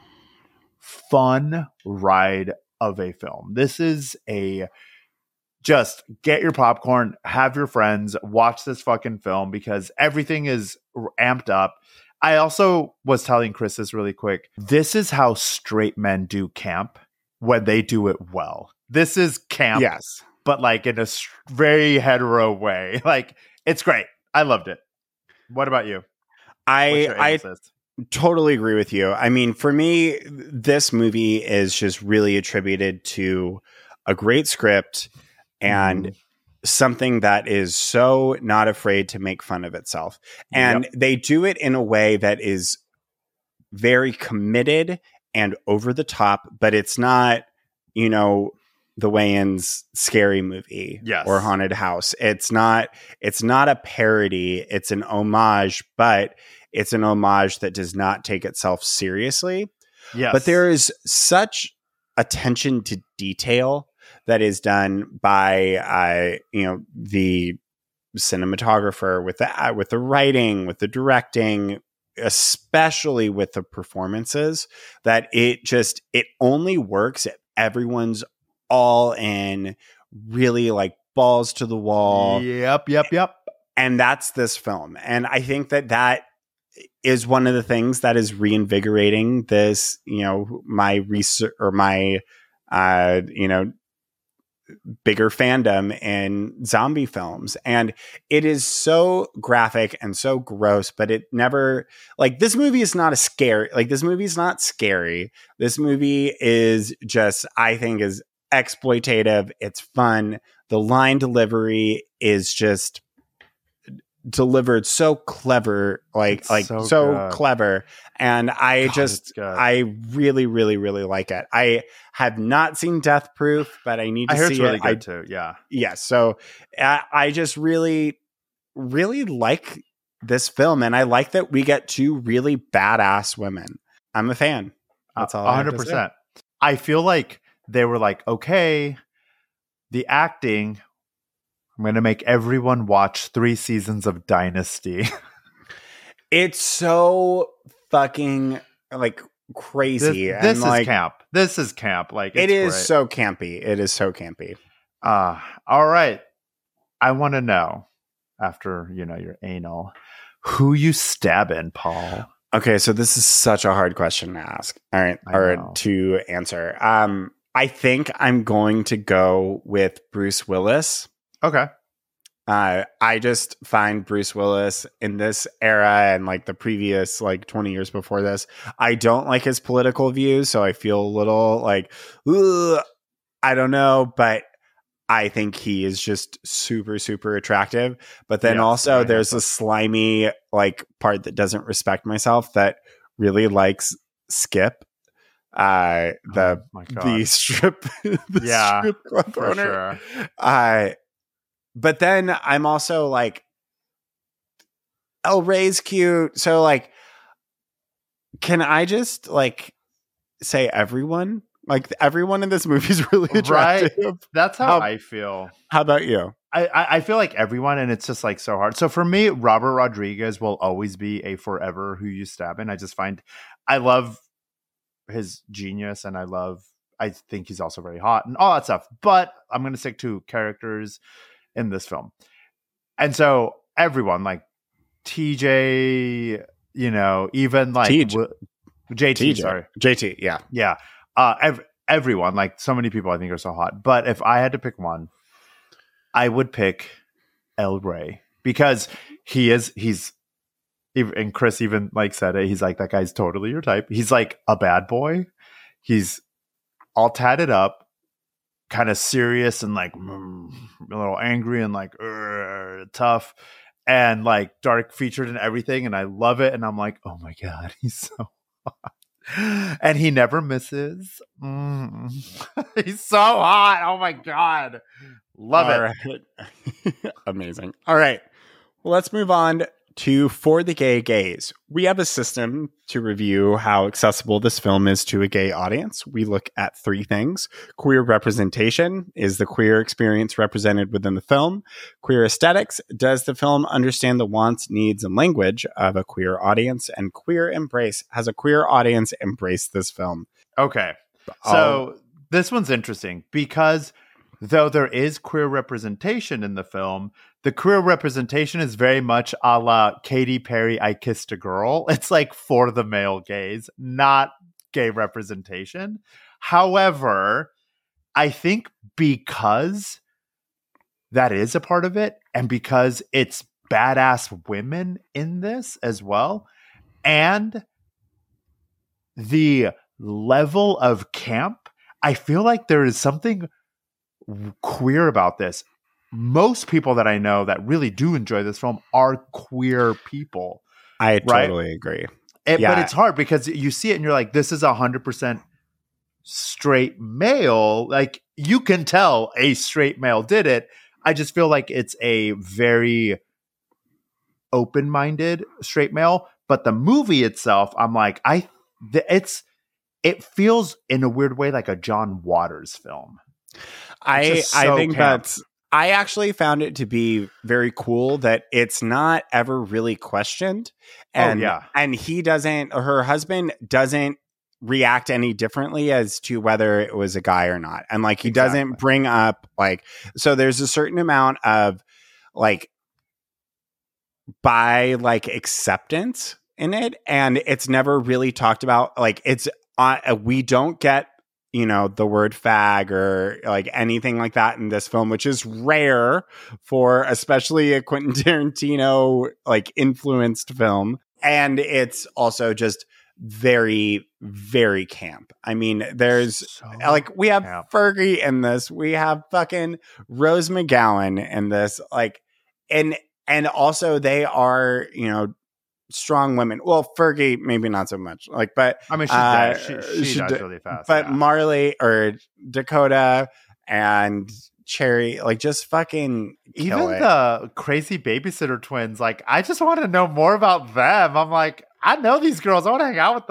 S2: fun ride of a film. This is just get your popcorn, have your friends, watch this fucking film because everything is amped up. I also was telling Chris this really quick. This is how straight men do camp when they do it well. This is camp,
S1: yes,
S2: but like in a very hetero way. Like, it's great. I loved it. What about you?
S1: I totally agree with you. I mean, for me, this movie is just really attributed to a great script and something that is so not afraid to make fun of itself. And they do it in a way that is very committed and over the top, but it's not, the Wayans Scary Movie or Haunted House. It's not a parody. It's an homage, but it's an homage that does not take itself seriously.
S2: Yes.
S1: But there is such attention to detail that is done by, the cinematographer with the writing, with the directing, especially with the performances, that it only works if everyone's all in, really like balls to the wall.
S2: Yep.
S1: And that's this film. And I think that is one of the things that is reinvigorating this, my research or my, bigger fandom in zombie films. And it is so graphic and so gross, but it never, like, this movie is not this movie is not scary. This movie is just, I think, is exploitative. It's fun. The line delivery is just delivered so clever, so clever. And I really, really, really like it. I have not seen Death Proof, but I need to see it.
S2: Really good too. Yeah.
S1: Yeah. So I just really, really like this film. And I like that we get two really badass women. I'm a fan. That's all. 100%.
S2: I feel like they were like, okay, the acting, I'm going to make everyone watch 3 seasons of Dynasty.
S1: It's so fucking like crazy.
S2: This is camp. This is camp. Like,
S1: it is great. So campy. It is so campy.
S2: All right. I want to know, after, your anal, who you stabbing, Paul?
S1: Okay. So this is such a hard question to ask. All right. Or to answer. I think I'm going to go with Bruce Willis.
S2: Okay.
S1: I just find Bruce Willis in this era and like the previous 20 years before this, I don't like his political views. So I feel a little like, I don't know, but I think he is just super, super attractive. But then
S2: Yes,
S1: also
S2: very
S1: there's
S2: handsome.
S1: a slimy like part that doesn't respect myself that really likes Skip,
S2: Oh my
S1: the
S2: God.
S1: strip the
S2: Yeah,
S1: strip club
S2: for
S1: owner.
S2: sure.
S1: But then I'm also like, El Rey's cute. So like, can I just like say everyone? Like everyone in this movie is really
S2: Right.
S1: attractive.
S2: That's how
S1: How
S2: I feel.
S1: how about you?
S2: I feel like everyone, and it's just like so hard. So for me, Robert Rodriguez will always be a forever who you stab in. I love his genius, and I think he's also very hot and all that stuff. But I'm going to stick to characters in this film. And so everyone, like TJ, even like
S1: TJ.
S2: JT, sorry.
S1: JT, yeah.
S2: Yeah. Everyone, like so many people I think are so hot. But if I had to pick one, I would pick El Rey because he's and Chris even like said it. He's like, that guy's totally your type. He's like a bad boy. He's all tatted up, kind of serious and like a little angry and like tough and like dark featured and everything. And I love it. And I'm like, oh my God, he's so hot. And he never misses. He's so hot. Oh my God. Love it.
S1: Right. Amazing. All right. Well, let's move on to For the Gay Gays. We have a system to review how accessible this film is to a gay audience. We look at three things. Queer representation. Is the queer experience represented within the film? Queer aesthetics. Does the film understand the wants, needs, and language of a queer audience? And queer embrace. Has a queer audience embraced this film?
S2: Okay. So this one's interesting because though there is queer representation in the film, the queer representation is very much a la Katy Perry, I Kissed a Girl. It's like for the male gaze, not gay representation. However, I think because that is a part of it, and because it's badass women in this as well, and the level of camp, I feel like there is something queer about this. Most people that I know that really do enjoy this film are queer people.
S1: I totally agree.
S2: But it's hard because you see it and you're like, this is 100% straight male. Like you can tell a straight male did it. I just feel like it's a very open-minded straight male. But the movie itself, I'm like, it feels in a weird way like a John Waters film.
S1: I think I actually found it to be very cool that it's not ever really questioned. And her husband doesn't react any differently as to whether it was a guy or not. And like, he doesn't bring up like, so there's a certain amount of like by like acceptance in it. And it's never really talked about. Like it's, we don't get, the word fag or like anything like that in this film, which is rare for especially a Quentin Tarantino like influenced film. And it's also just very, very camp. I mean, there's we have Fergie in this, we have fucking Rose McGowan in this, like, and also they are, strong women. Well, Fergie maybe not so much. Like, but
S2: I mean, she dies really fast.
S1: But Marley or Dakota and Cherry, like, just fucking kill
S2: even
S1: it.
S2: The crazy babysitter twins. Like, I just want to know more about them. I'm like, I know these girls. I want to hang out with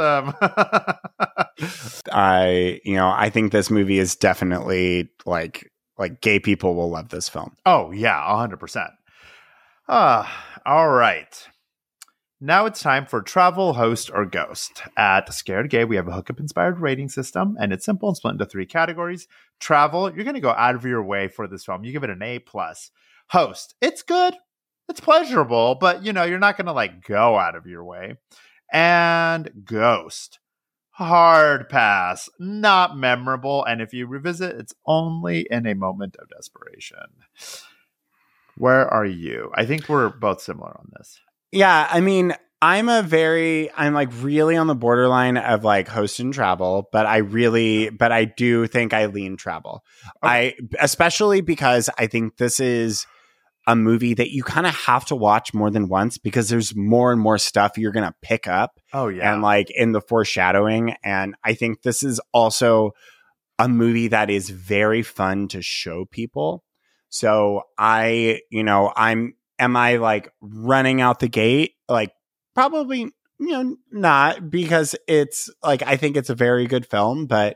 S2: them.
S1: I think this movie is definitely like gay people will love this film.
S2: Oh yeah, 100%. All right. Now it's time for Travel, Host, or Ghost. At Scared Gay, we have a hookup-inspired rating system, and it's simple and split into three categories. Travel, you're going to go out of your way for this film. You give it an A+. Host, it's good. It's pleasurable, but, you're not going to, like, go out of your way. And Ghost, hard pass, not memorable, and if you revisit, it's only in a moment of desperation. Where are you? I think we're both similar on this.
S1: Yeah, I mean, I'm like really on the borderline of like host and travel, but I do think I lean travel.
S2: Okay.
S1: Especially because I think this is a movie that you kind of have to watch more than once because there's more and more stuff you're going to pick up.
S2: Oh, yeah.
S1: And like in the foreshadowing. And I think this is also a movie that is very fun to show people. So am I like running out the gate? Like, probably, not, because it's like, I think it's a very good film, but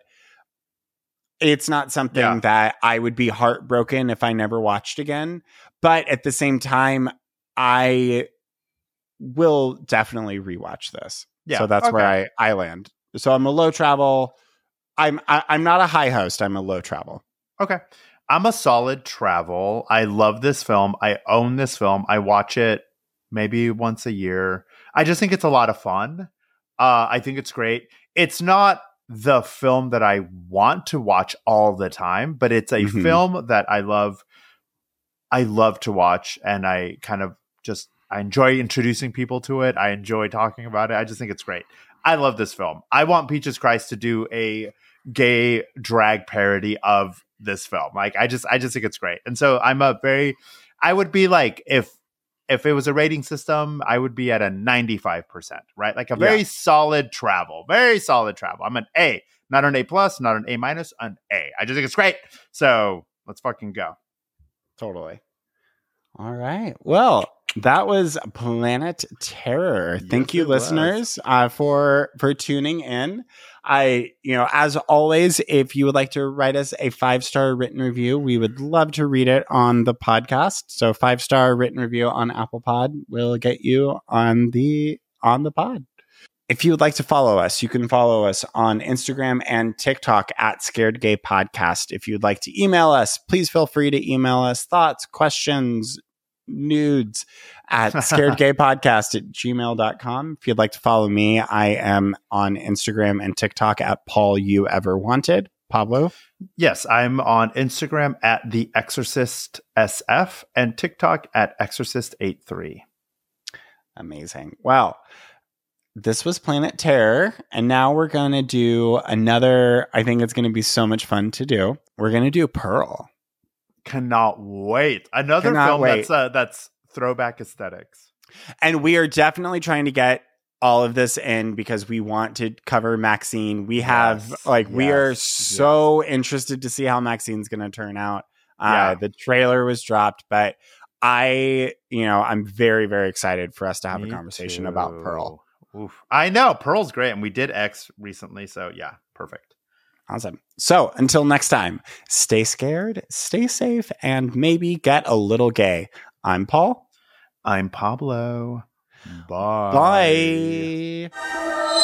S1: it's not something that I would be heartbroken if I never watched again. But at the same time, I will definitely rewatch this.
S2: Yeah.
S1: So that's
S2: okay.
S1: where I land. So I'm a low travel. I'm not a high host. I'm a low travel.
S2: Okay. I'm a solid travel. I love this film. I own this film. I watch it maybe once a year. I just think it's a lot of fun. I think it's great. It's not the film that I want to watch all the time, but it's a film that I love. I love to watch, and I enjoy introducing people to it. I enjoy talking about it. I just think it's great. I love this film. I want Peaches Christ to do a gay drag parody of this film. Like, I just think it's great. And so I would be like, if it was a rating system, I would be at a 95%, right? Like a very solid travel, I'm an A, not an A plus, not an A minus, an A. I just think it's great. So let's fucking go.
S1: Totally. All right. Well, that was Planet Terror. Thank you, listeners, for tuning in. As always, if you would like to write us a 5-star written review, we would love to read it on the podcast. So 5-star written review on Apple Pod will get you on the pod. If you would like to follow us, you can follow us on Instagram and TikTok at Scared Gay Podcast. If you'd like to email us, please feel free to email us thoughts, questions, nudes at scaredgaypodcast@gmail.com. If you'd like to follow me, I am on Instagram and TikTok at Paul You Ever Wanted. Pablo?
S2: Yes, I'm on Instagram at The Exorcist SF and TikTok at Exorcist83.
S1: Amazing. Well, this was Planet Terror, and now we're going to do another. I think it's going to be so much fun to do. We're going to do Pearl.
S2: Cannot wait. Another film that's throwback aesthetics.
S1: And we are definitely trying to get all of this in because we want to cover Maxine. We have we are so interested to see how Maxine's going to turn out. The trailer was dropped, but I'm very, very excited for us to have a conversation about Pearl.
S2: Oof. I know Pearl's great, and we did X recently, so yeah, perfect.
S1: Awesome. So until next time, stay scared, stay safe, and maybe get a little gay. I'm Paul.
S2: I'm Pablo. Bye.
S1: Bye.